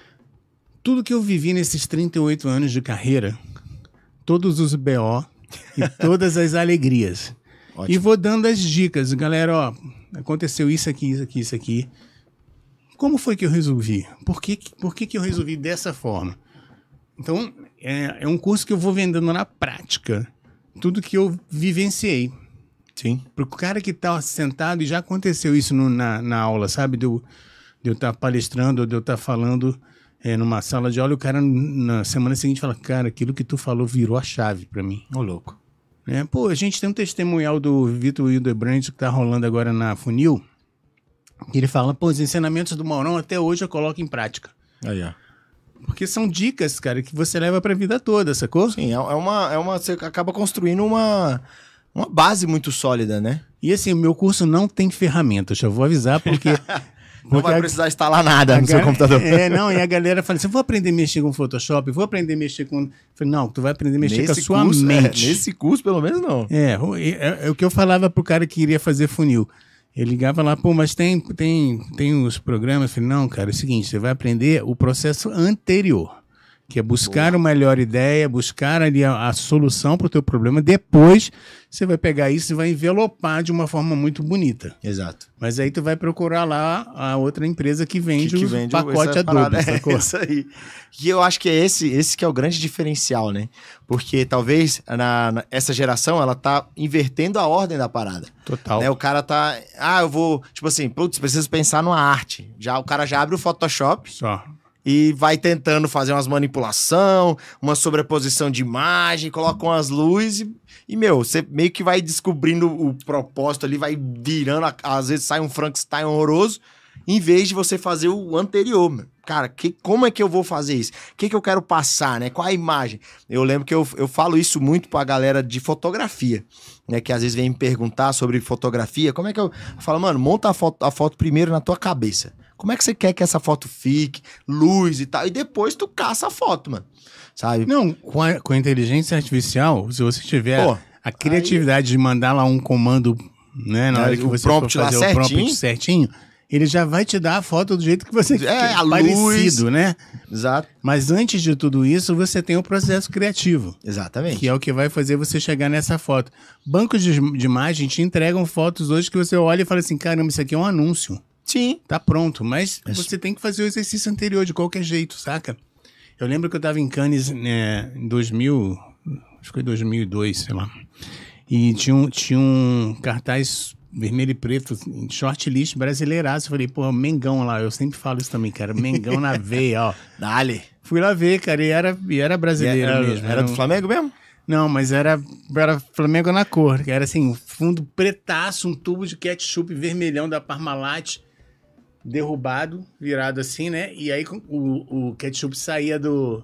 Tudo que eu vivi nesses trinta e oito anos de carreira, todos os B O e todas as alegrias. Ótimo. E vou dando as dicas. Galera, ó, aconteceu isso aqui, isso aqui, isso aqui. Como foi que eu resolvi? Por que, que- por que, que eu resolvi dessa forma? Então, é, é um curso que eu vou vendendo na prática. Tudo que eu vivenciei. Sim. Para o cara que está sentado, e já aconteceu isso no- na, na aula, sabe? De eu de eu estar palestrando, de eu estar falando é, numa sala de aula, e o cara na semana seguinte fala, cara, aquilo que tu falou virou a chave para mim. Ô, louco. Né? Pô, a gente tem um testemunhal do Vitor Hildebrand que tá rolando agora na Funil, que ele fala, pô, os ensinamentos do Maurão até hoje eu coloco em prática. Aí, ó. Porque são dicas, cara, que você leva pra vida toda, sacou? Sim, é, é uma, é uma. Você acaba construindo uma, uma base muito sólida, né? E assim, o meu curso não tem ferramentas, já vou avisar, porque... Não porque vai a- precisar instalar nada a no seu ga- computador. É, não, e a galera fala assim, vou aprender a mexer com Photoshop, vou aprender a mexer com... Eu falei, não, tu vai aprender a mexer com a sua curso, mente. é, nesse curso, pelo menos, não. É, o- é, é- é o que eu falava pro cara que iria fazer funil. Ele ligava lá, pô, mas tem, tem, tem os programas. Eu falei, não, cara, é o seguinte, você vai aprender o processo anterior, que é buscar uma melhor ideia, buscar ali a, a solução pro teu problema. Depois, você vai pegar isso e vai envelopar de uma forma muito bonita. Exato. Mas aí tu vai procurar lá a outra empresa que vende que, que o vende pacote essa Adobe, parada. sacou? É isso aí. E eu acho que é esse, esse que é o grande diferencial, né? Porque talvez na, na- essa geração ela tá invertendo a ordem da parada. Total. Né? O cara tá. Ah, eu vou. Tipo assim, putz, preciso pensar numa arte. Já, o cara já abre o Photoshop Só. e vai tentando fazer umas manipulação, uma sobreposição de imagem, coloca umas luzes e, e, meu, você meio que vai descobrindo o propósito ali, vai virando, a- às vezes sai um Frankenstein horroroso em vez de você fazer o anterior, meu. Cara, que, como é que eu vou fazer isso? O que, que eu quero passar, né? Qual a imagem? Eu lembro que eu, eu falo isso muito pra galera de fotografia, né? Que às vezes vem me perguntar sobre fotografia. Como é que eu... eu falo, mano, monta a foto, a foto primeiro na tua cabeça. Como é que você quer que essa foto fique? Luz e tal. E depois tu caça a foto, mano. Sabe? Não, com a, com a inteligência artificial, se você tiver Pô, a criatividade aí... de mandar lá um comando, né? Na hora que você for fazer o prompt certinho... Ele já vai te dar a foto do jeito que você é, quer, a parecido, luz. Né? Exato. Mas antes de tudo isso, você tem o processo criativo. Exatamente. Que é o que vai fazer você chegar nessa foto. Bancos de, de imagem te entregam fotos hoje que você olha e fala assim, caramba, isso aqui é um anúncio. Sim. Tá pronto, mas isso. Você tem que fazer o exercício anterior de qualquer jeito, saca? Eu lembro que eu tava em Cannes né, em dois mil, acho que foi dois mil e dois, sei lá. E tinha um, tinha um cartaz... vermelho e preto, shortlist brasileiraço. Eu falei, pô, Mengão lá. Eu sempre falo isso também, cara. Mengão na veia, ó. Dale. Fui lá ver, cara, e era, e era brasileiro e era, mesmo. Era, era do Flamengo mesmo? Não, mas era, era Flamengo na cor. Era assim, fundo pretaço, um tubo de ketchup vermelhão da Parmalat, derrubado, virado assim, né? E aí o, o ketchup saía do...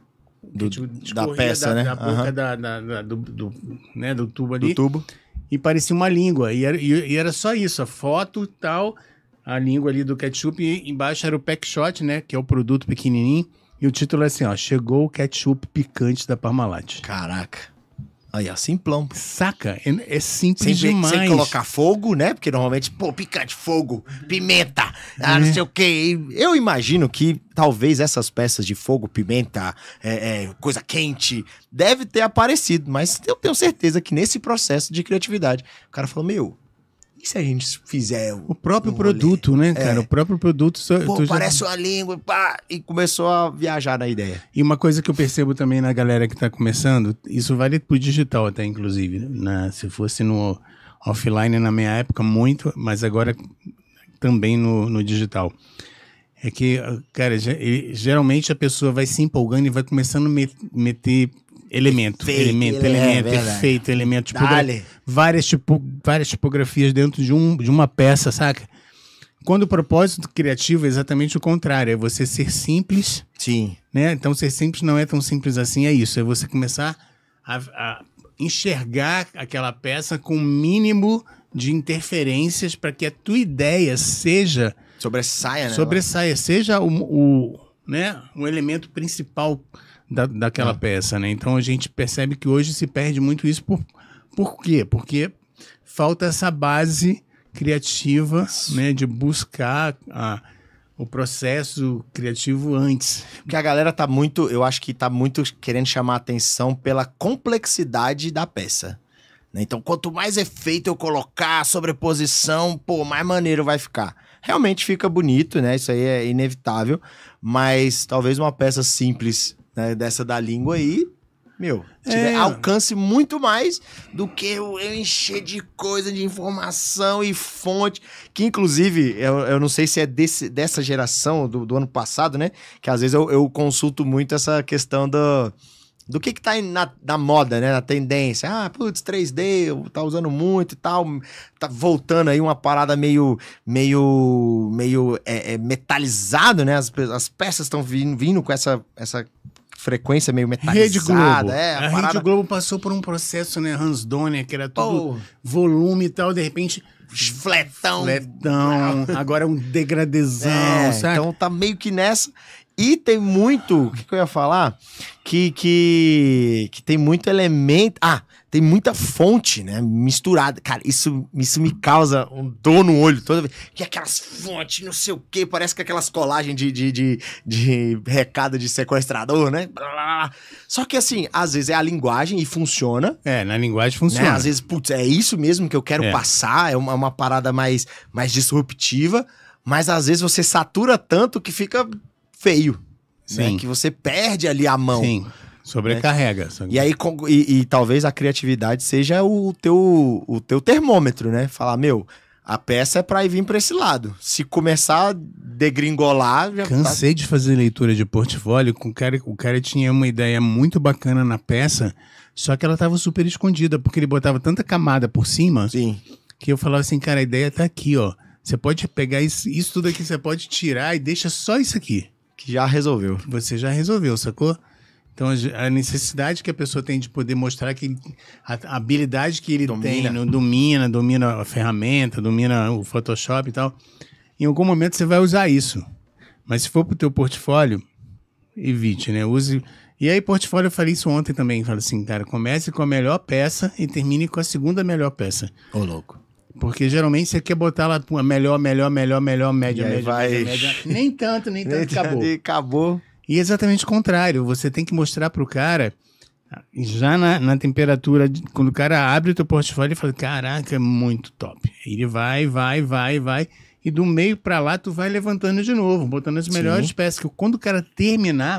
do da peça, da, né? Da boca uhum. da, da, da, do, do, né, do tubo ali. Do tubo. E parecia uma língua, e era, e era só isso, a foto e tal, a língua ali do ketchup, e embaixo era o pack shot, né, que é o produto pequenininho, e o título é assim, ó, chegou o ketchup picante da Parmalat. Caraca. Aí, ó, simplão. Saca? É, é simples sem, demais. Sem colocar fogo, né, porque normalmente, pô, picante, fogo, pimenta, ah, é. não sei o quê. Eu imagino que talvez essas peças de fogo, pimenta, é, é, coisa quente, deve ter aparecido, mas eu tenho certeza que nesse processo de criatividade, o cara falou, meu, e se a gente fizer... O próprio um produto, né, cara? É. O próprio produto... Pô, parece já... uma língua, pá, e começou a viajar na ideia. E uma coisa que eu percebo também na galera que tá começando, isso vale pro digital até, inclusive, né? Se fosse no offline na minha época, muito, mas agora também no, no digital. É que, cara, geralmente a pessoa vai se empolgando e vai começando a meter... Elemento, efeito, elemento, ele elemento, é, efeito, elemento, tipogra- várias, tipo, várias tipografias dentro de, um, de uma peça, saca? Quando o propósito criativo é exatamente o contrário, é você ser simples. Sim. Né? Então, ser simples não é tão simples assim, é isso. É você começar a, a enxergar aquela peça com o mínimo de interferências para que a tua ideia seja... Sobressaia, né? Sobressaia, seja o, o, né, o elemento principal Da, daquela ah. peça, né? Então a gente percebe que hoje se perde muito isso. Por, por quê? Porque falta essa base criativa, né? De buscar a, o processo criativo antes. Porque a galera tá muito, eu acho que tá muito querendo chamar a atenção pela complexidade da peça. Né? Então quanto mais efeito eu colocar, sobreposição, pô, mais maneiro vai ficar. Realmente fica bonito, né? Isso aí é inevitável. Mas talvez uma peça simples... Né, dessa da língua aí, meu, tiver, é. alcance muito mais do que eu, eu encher de coisa, de informação e fonte, que inclusive, eu, eu não sei se é desse, dessa geração, do, do ano passado, né, que às vezes eu, eu consulto muito essa questão do, do que que tá na, na moda, né, na tendência. Ah, putz, três D, tá usando muito e tal, tá voltando aí uma parada meio, meio, meio é, é, metalizado, né, as, as peças estão vindo, vindo com essa, essa frequência meio metalizada. Rede Globo. É, a a parada... Rede Globo passou por um processo, né, Hans Donner, que era tudo oh. volume e tal, de repente... Fletão. Fletão, agora é um degradezão, é, sabe? Então tá meio que nessa... E tem muito, o que, que eu ia falar? Que, que, que tem muito elemento... Ah, tem muita fonte, né? Misturada. Cara, isso, isso me causa um dor no olho toda vez. Que aquelas fontes, não sei o quê, parece que aquelas colagens de, de, de, de recado de sequestrador, né? Só que assim, às vezes é a linguagem e funciona. É, na linguagem funciona. Né? Às vezes, putz, é isso mesmo que eu quero é. passar, é uma, uma parada mais, mais disruptiva, mas às vezes você satura tanto que fica... feio, né? Que você perde ali a mão. Sim, sobrecarrega. Né? E aí, e, e talvez a criatividade seja o teu, o teu termômetro, né? Falar, meu, a peça é pra ir vir pra esse lado. Se começar a degringolar... Já Cansei tá... de fazer leitura de portfólio, com o cara, o cara tinha uma ideia muito bacana na peça, só que ela tava super escondida, porque ele botava tanta camada por cima, Sim. que eu falava assim, cara, a ideia tá aqui, ó. Você pode pegar isso, isso tudo aqui, você pode tirar e deixa só isso aqui. Que já resolveu. Você já resolveu, sacou? Então, a necessidade que a pessoa tem de poder mostrar que a habilidade que ele domina. tem, no, domina, domina a ferramenta, domina o Photoshop e tal, em algum momento você vai usar isso. Mas se for pro teu portfólio, evite, né? Use... E aí, portfólio, eu falei isso ontem também. Falei assim, cara, comece com a melhor peça e termine com a segunda melhor peça. Ô, louco. Porque geralmente você quer botar lá a melhor, melhor, melhor, melhor, média, média, vai... média, média. Nem tanto, nem tanto, nem acabou. acabou. E exatamente o contrário. Você tem que mostrar pro cara, já na, na temperatura, quando o cara abre o teu portfólio e fala, caraca, é muito top. Ele vai, vai, vai, vai. E do meio pra lá, tu vai levantando de novo, botando as melhores Sim. peças. Que quando o cara terminar,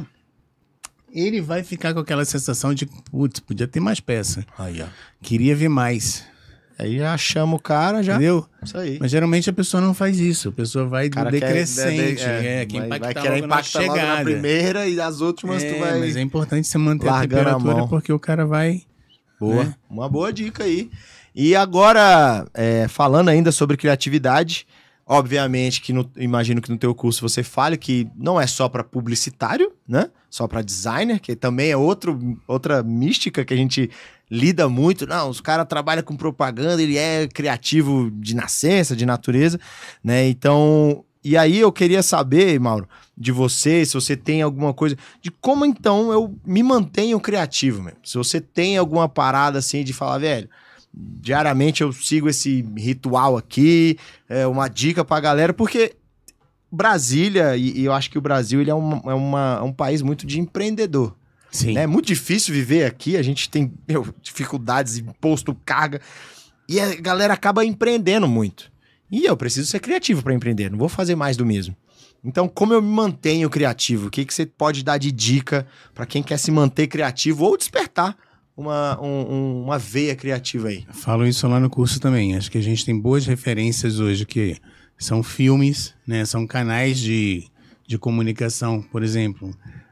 ele vai ficar com aquela sensação de, putz, podia ter mais peça. Aí, ó. Queria ver mais. Aí já chama o cara, já. Entendeu? Isso aí. Mas geralmente a pessoa não faz isso. A pessoa vai do decrescente. Quer, é, é, que vai, impactar vai querer logo impactar na logo chegada. na primeira e as últimas é, tu vai... Mas é importante você manter a temperatura a porque o cara vai... Boa. Né? Uma boa dica aí. E agora, é, falando ainda sobre criatividade, obviamente que no, imagino que no teu curso você fale que não é só para publicitário, né? Só para designer, que também é outro, outra mística que a gente lida muito. Não, os caras trabalham com propaganda, ele é criativo de nascença, de natureza, né? Então, e aí eu queria saber, Mauro, de você, se você tem alguma coisa, de como então eu me mantenho criativo, mesmo. Se você tem alguma parada assim de falar, velho, diariamente eu sigo esse ritual aqui, é uma dica pra galera, porque Brasília, e, e eu acho que o Brasil ele é, uma, é, uma, é um país muito de empreendedor. Sim. Né? É muito difícil viver aqui, a gente tem meu, dificuldades, imposto, carga, e a galera acaba empreendendo muito. E eu preciso ser criativo para empreender, não vou fazer mais do mesmo. Então, como eu me mantenho criativo? O que, que você pode dar de dica para quem quer se manter criativo ou despertar uma, um, uma veia criativa aí? Falo isso lá no curso também. Acho que a gente tem boas referências hoje que são filmes, né? São canais de, de comunicação, por exemplo,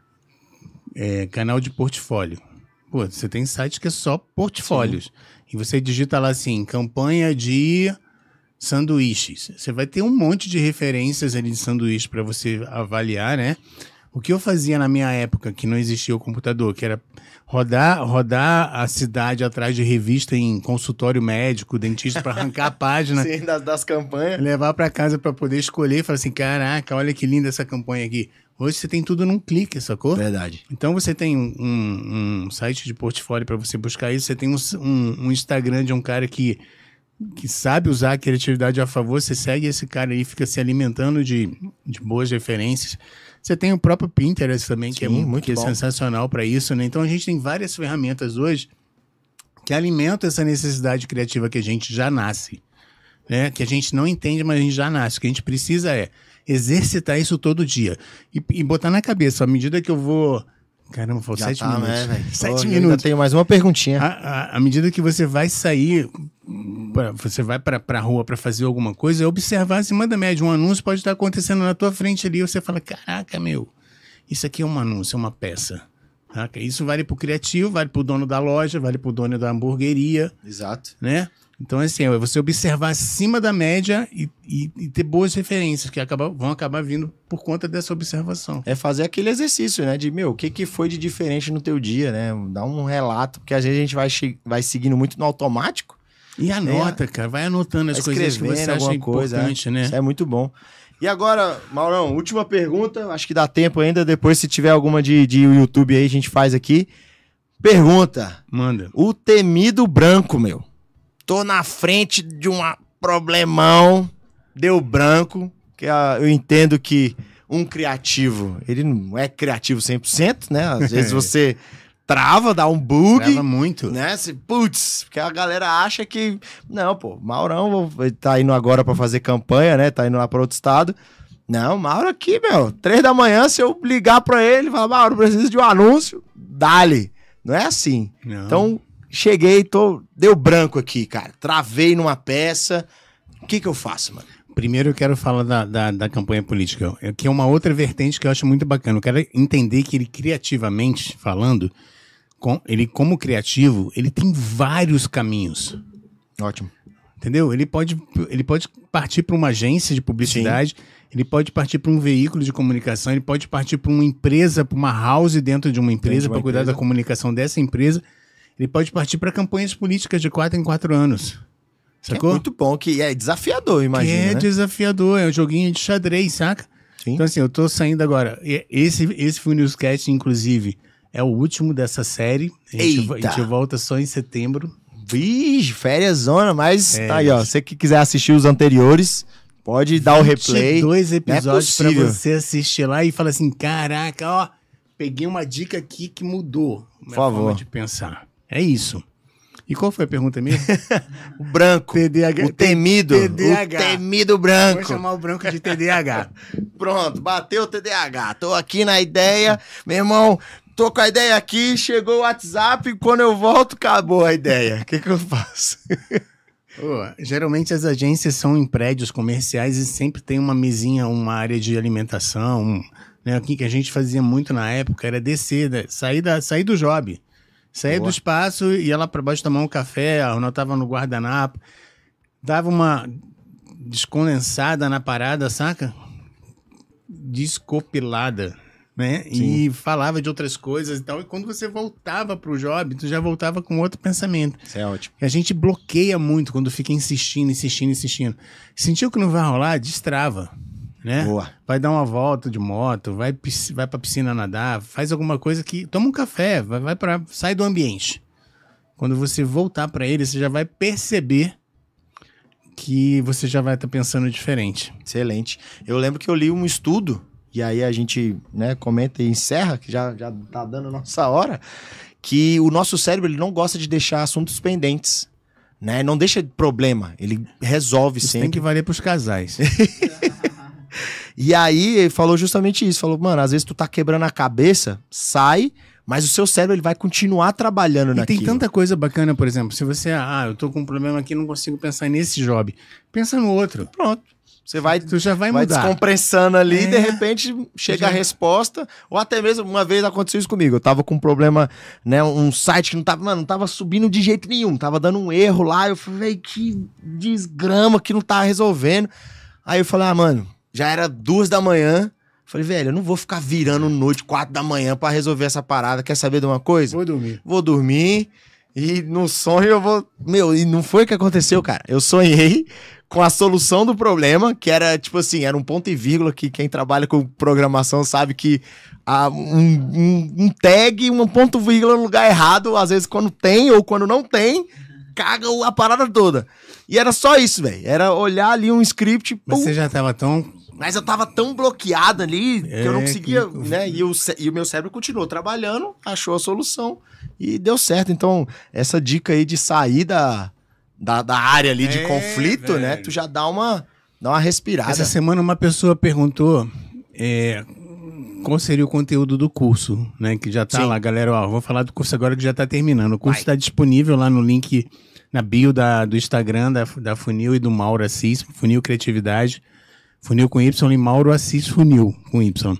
é, canal de portfólio. Pô, você tem site que é só portfólios. Sim. E você digita lá assim, campanha de sanduíches. Você vai ter um monte de referências ali de sanduíche para você avaliar, né? O que eu fazia na minha época, que não existia o computador, que era rodar, rodar a cidade atrás de revista em consultório médico, dentista, para arrancar a página. Sim, das, das campanhas. Levar para casa para poder escolher e falar assim, caraca, olha que linda essa campanha aqui. Hoje você tem tudo num clique, sacou? Verdade. Então você tem um, um, um site de portfólio para você buscar isso, você tem um, um, um Instagram de um cara que, que sabe usar a criatividade a favor, você segue esse cara aí, fica se alimentando de, de boas referências. Você tem o próprio Pinterest também, Sim, que é, muito que é sensacional para isso, né? Então a gente tem várias ferramentas hoje que alimentam essa necessidade criativa que a gente já nasce, né? Que a gente não entende, mas a gente já nasce. O que a gente precisa é exercitar isso todo dia e, e botar na cabeça, à medida que eu vou... Caramba, foi sete tá, minutos. Né, sete Pô, minutos. Ainda tenho mais uma perguntinha. À, à, à medida que você vai sair, pra, você vai para a rua para fazer alguma coisa, é observar acima da média. Um anúncio pode estar acontecendo na tua frente ali, e você fala, caraca, meu, isso aqui é um anúncio, é uma peça. Saca? Isso vale para o criativo, vale para o dono da loja, vale para o dono da hamburgueria. Exato. Né? Então, assim, é você observar acima da média e, e, e ter boas referências que acaba, vão acabar vindo por conta dessa observação. É fazer aquele exercício, né? De, meu, o que, que foi de diferente no teu dia, né? Dar um relato, porque às vezes a gente vai, vai seguindo muito no automático. E anota, é, cara. Vai anotando as coisas que você acha coisa, importante, é. né? Isso é muito bom. E agora, Maurão, última pergunta. Acho que dá tempo ainda. Depois, se tiver alguma de, de YouTube aí, a gente faz aqui. Pergunta. Manda. O temido branco, meu. Tô na frente de um problemão, deu branco, que eu entendo que um criativo, ele não é criativo cem por cento, né? Às vezes você trava, dá um bug. Trava muito. Né? Putz, porque a galera acha que... Não, pô, Maurão tá indo agora pra fazer campanha, né? Tá indo lá pra outro estado. Não, Mauro aqui, meu, três da manhã, se eu ligar pra ele, falar, Mauro, preciso de um anúncio, dá-lhe. Não é assim. Não. Então... Cheguei, tô, deu branco aqui, cara. Travei numa peça. O que que eu faço, mano? Primeiro eu quero falar da, da, da campanha política, que é uma outra vertente que eu acho muito bacana. Eu quero entender que ele, criativamente falando, com, ele como criativo, ele tem vários caminhos. Ótimo. Entendeu? Ele pode, ele pode partir para uma agência de publicidade, sim, ele pode partir para um veículo de comunicação, ele pode partir para uma empresa, para uma house dentro de uma empresa, para cuidar da comunicação dessa empresa. Ele pode partir para campanhas políticas de quatro em quatro anos. Sacou? É muito bom, que é desafiador, imagina. Que é né? desafiador, é um joguinho de xadrez, saca? Sim. Então assim, eu tô saindo agora. Esse, esse Funilscast, inclusive, é o último dessa série. A gente, a gente volta só em setembro. Vixe, férias zona, mas é. Tá aí, ó. Você que quiser assistir os anteriores, pode dar o replay. Dois episódios é pra você assistir lá e falar assim: caraca, ó, peguei uma dica aqui que mudou a minha forma de pensar. É isso. E qual foi a pergunta mesmo? O branco. T D A H. O temido. T D A H. O temido branco. Vou chamar o branco de T D A H. Pronto, bateu o T D A H. Tô aqui na ideia. Meu irmão, tô com a ideia aqui, chegou o WhatsApp, quando eu volto, acabou a ideia. O que que eu faço? Oh, geralmente as agências são em prédios comerciais e sempre tem uma mesinha, uma área de alimentação. Um, né? O que a gente fazia muito na época era descer, né? sair, da, sair do job. Saía do espaço, ia lá para baixo tomar um café, anotava no guardanapo, dava uma descondensada na parada, saca? Descopilada, né? Sim. E falava de outras coisas e tal. E quando você voltava pro job, tu já voltava com outro pensamento. Isso é ótimo. A gente bloqueia muito quando fica insistindo, insistindo, insistindo. Sentiu que não vai rolar, destrava. Né? Boa. Vai dar uma volta de moto, vai, vai pra piscina nadar, faz alguma coisa que... Toma um café, vai, vai pra, sai do ambiente. Quando você voltar pra ele, você já vai perceber que você já vai estar tá pensando diferente. Excelente. Eu lembro que eu li um estudo, e aí a gente né, comenta e encerra, que já, já tá dando a nossa hora, que o nosso cérebro ele não gosta de deixar assuntos pendentes. Né? Não deixa problema, ele resolve Isso sempre. Tem que valer pros casais. E aí ele falou justamente isso, falou, mano, às vezes tu tá quebrando a cabeça, sai, mas o seu cérebro ele vai continuar trabalhando e naquilo. Tem tanta coisa bacana, por exemplo, se você, ah, eu tô com um problema aqui, não consigo pensar nesse job, pensa no outro. Pronto. Você vai, tu já vai, vai mudar. descompressando ali é. E de repente chega já... a resposta, ou até mesmo uma vez aconteceu isso comigo, eu tava com um problema, né, um site que não tava, mano, não tava subindo de jeito nenhum, tava dando um erro lá, eu falei, que desgrama que não tá resolvendo. Aí eu falei, ah, mano, já era duas da manhã. Falei, velho, eu não vou ficar virando noite, quatro da manhã pra resolver essa parada. Quer saber de uma coisa? Vou dormir. Vou dormir e no sonho eu vou... Meu, e não foi o que aconteceu, cara. Eu sonhei com a solução do problema, que era, tipo assim, era um ponto e vírgula, que quem trabalha com programação sabe que a, um, um, um tag, um ponto e vírgula no lugar errado, às vezes quando tem ou quando não tem, caga a parada toda. E era só isso, velho. Era olhar ali um script... Mas pum, você já tava tão... Mas eu tava tão bloqueado ali é, que eu não conseguia, que... né? E o, e o meu cérebro continuou trabalhando, achou a solução e deu certo. Então, essa dica aí de sair da, da, da área ali de é, conflito, velho. Né? Tu já dá uma, dá uma respirada. Essa semana uma pessoa perguntou é, qual seria o conteúdo do curso, né? Que já tá Sim. lá, galera. Ó, vou falar do curso agora que já tá terminando. O curso Vai. Tá disponível lá no link, na bio da, do Instagram da, da Funil e do Mauro Assis, Funil Criatividade. Funil com Y e Mauro Assis Funil com Y.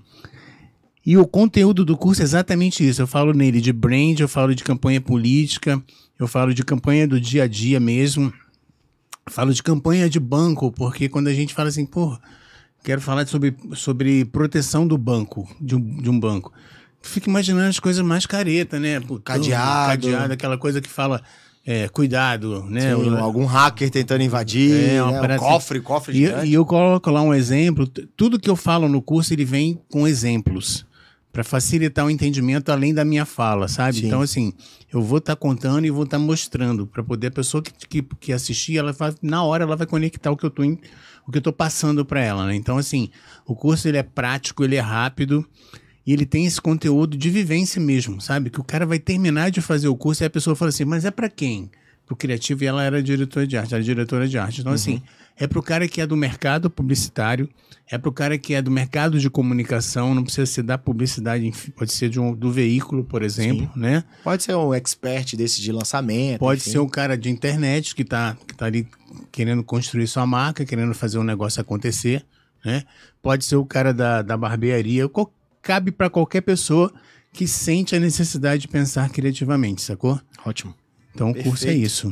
E o conteúdo do curso é exatamente isso. Eu falo nele de brand, eu falo de campanha política, eu falo de campanha do dia a dia mesmo. Eu falo de campanha de banco, porque quando a gente fala assim, pô, quero falar sobre, sobre proteção do banco, de um, de um banco. Tu fica imaginando as coisas mais careta, né? Pô, cadeado. Cadeado, aquela coisa que fala... É, cuidado, né? Sim, o, algum hacker tentando invadir, é, uma né? um cofre, cofre e, e eu coloco lá um exemplo, tudo que eu falo no curso, ele vem com exemplos, para facilitar o entendimento além da minha fala, sabe? Sim. Então, assim, eu vou estar tá contando e vou estar tá mostrando, para poder a pessoa que, que, que assistir, ela vai, na hora ela vai conectar o que eu tô, o que eu tô passando para ela, né? Então, assim, o curso ele é prático, ele é rápido, e ele tem esse conteúdo de vivência mesmo, sabe? Que o cara vai terminar de fazer o curso e a pessoa fala assim, mas é pra quem? Pro criativo, e ela era diretora de arte, era diretora de arte. Então, uhum. assim, é pro cara que é do mercado publicitário, é pro cara que é do mercado de comunicação, não precisa ser da publicidade, enfim, pode ser de um, do veículo, por exemplo, Sim. né? Pode ser um expert desse de lançamento. Pode enfim. ser um cara de internet que tá, que tá ali querendo construir sua marca, querendo fazer um negócio acontecer, né? Pode ser o cara da, da barbearia, qualquer cabe para qualquer pessoa que sente a necessidade de pensar criativamente, sacou? Ótimo. Então Perfeito. O curso é isso.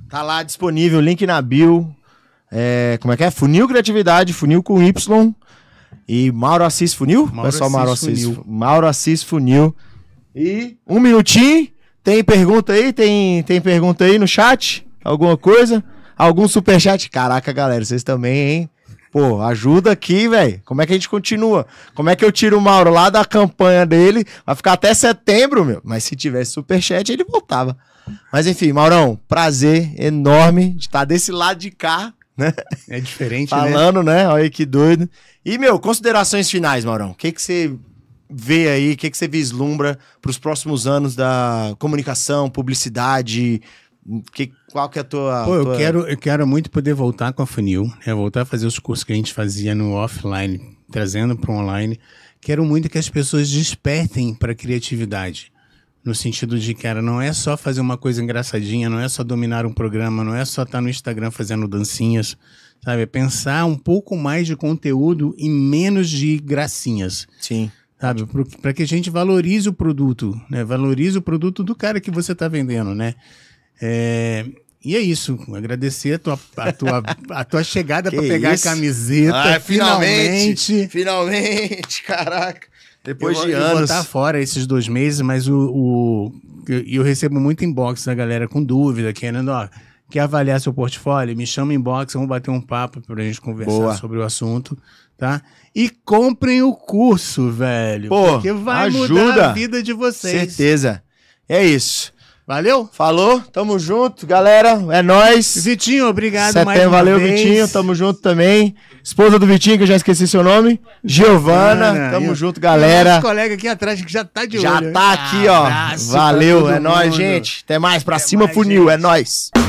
Tá lá disponível, link na bio. É, como é que é? Funil Criatividade, Funil com Y. E Mauro Assis Funil? Mauro Ou é só Mauro Assis Assis Funil. Mauro Assis Funil. E um minutinho. Tem pergunta aí? Tem, tem pergunta aí no chat? Alguma coisa? Algum superchat? Caraca, galera, vocês também, hein? Pô, ajuda aqui, velho. Como é que a gente continua? Como é que eu tiro o Mauro lá da campanha dele? Vai ficar até setembro, meu. Mas se tivesse superchat, ele voltava. Mas enfim, Maurão, prazer enorme de estar desse lado de cá, né? É diferente, Falando, né? né? Olha aí que doido. E, meu, considerações finais, Maurão. O que que você vê aí, o que que você vislumbra para os próximos anos da comunicação, publicidade? Que, qual que é a tua... Pô, eu, tua... quero, eu quero muito poder voltar com a Funil, né? Voltar a fazer os cursos que a gente fazia no offline, trazendo para o online. Quero muito que as pessoas despertem para a criatividade. No sentido de, cara, não é só fazer uma coisa engraçadinha, não é só dominar um programa, não é só estar no Instagram fazendo dancinhas, sabe? É pensar um pouco mais de conteúdo e menos de gracinhas. Sim. Sabe? Para que a gente valorize o produto, né? Valorize o produto do cara que você está vendendo, né? É... E é isso. Agradecer a tua, a tua, a tua chegada para pegar isso? a camiseta. Ah, finalmente! Finalmente, caraca! Depois eu, de eu anos. vou estar fora esses dois meses, mas o, o, eu, eu recebo muito inbox da galera com dúvida, querendo, ó, quer avaliar seu portfólio? Me chama inbox, vamos bater um papo pra gente conversar Boa. sobre o assunto, tá? E comprem o curso, velho. Pô, porque vai ajuda. mudar a vida de vocês. Certeza. É isso. Valeu? Falou, tamo junto, galera. É nóis. Vitinho, obrigado Setembro, mais uma valeu, vez. Vitinho, tamo junto também. Esposa do Vitinho, que eu já esqueci seu nome. Giovana, Giovana tamo eu, junto, galera. Nosso colega aqui atrás que já tá de já olho. Já tá aqui, ó. Valeu, é nóis, gente. Até mais, pra Até cima, mais, funil, gente. É nóis.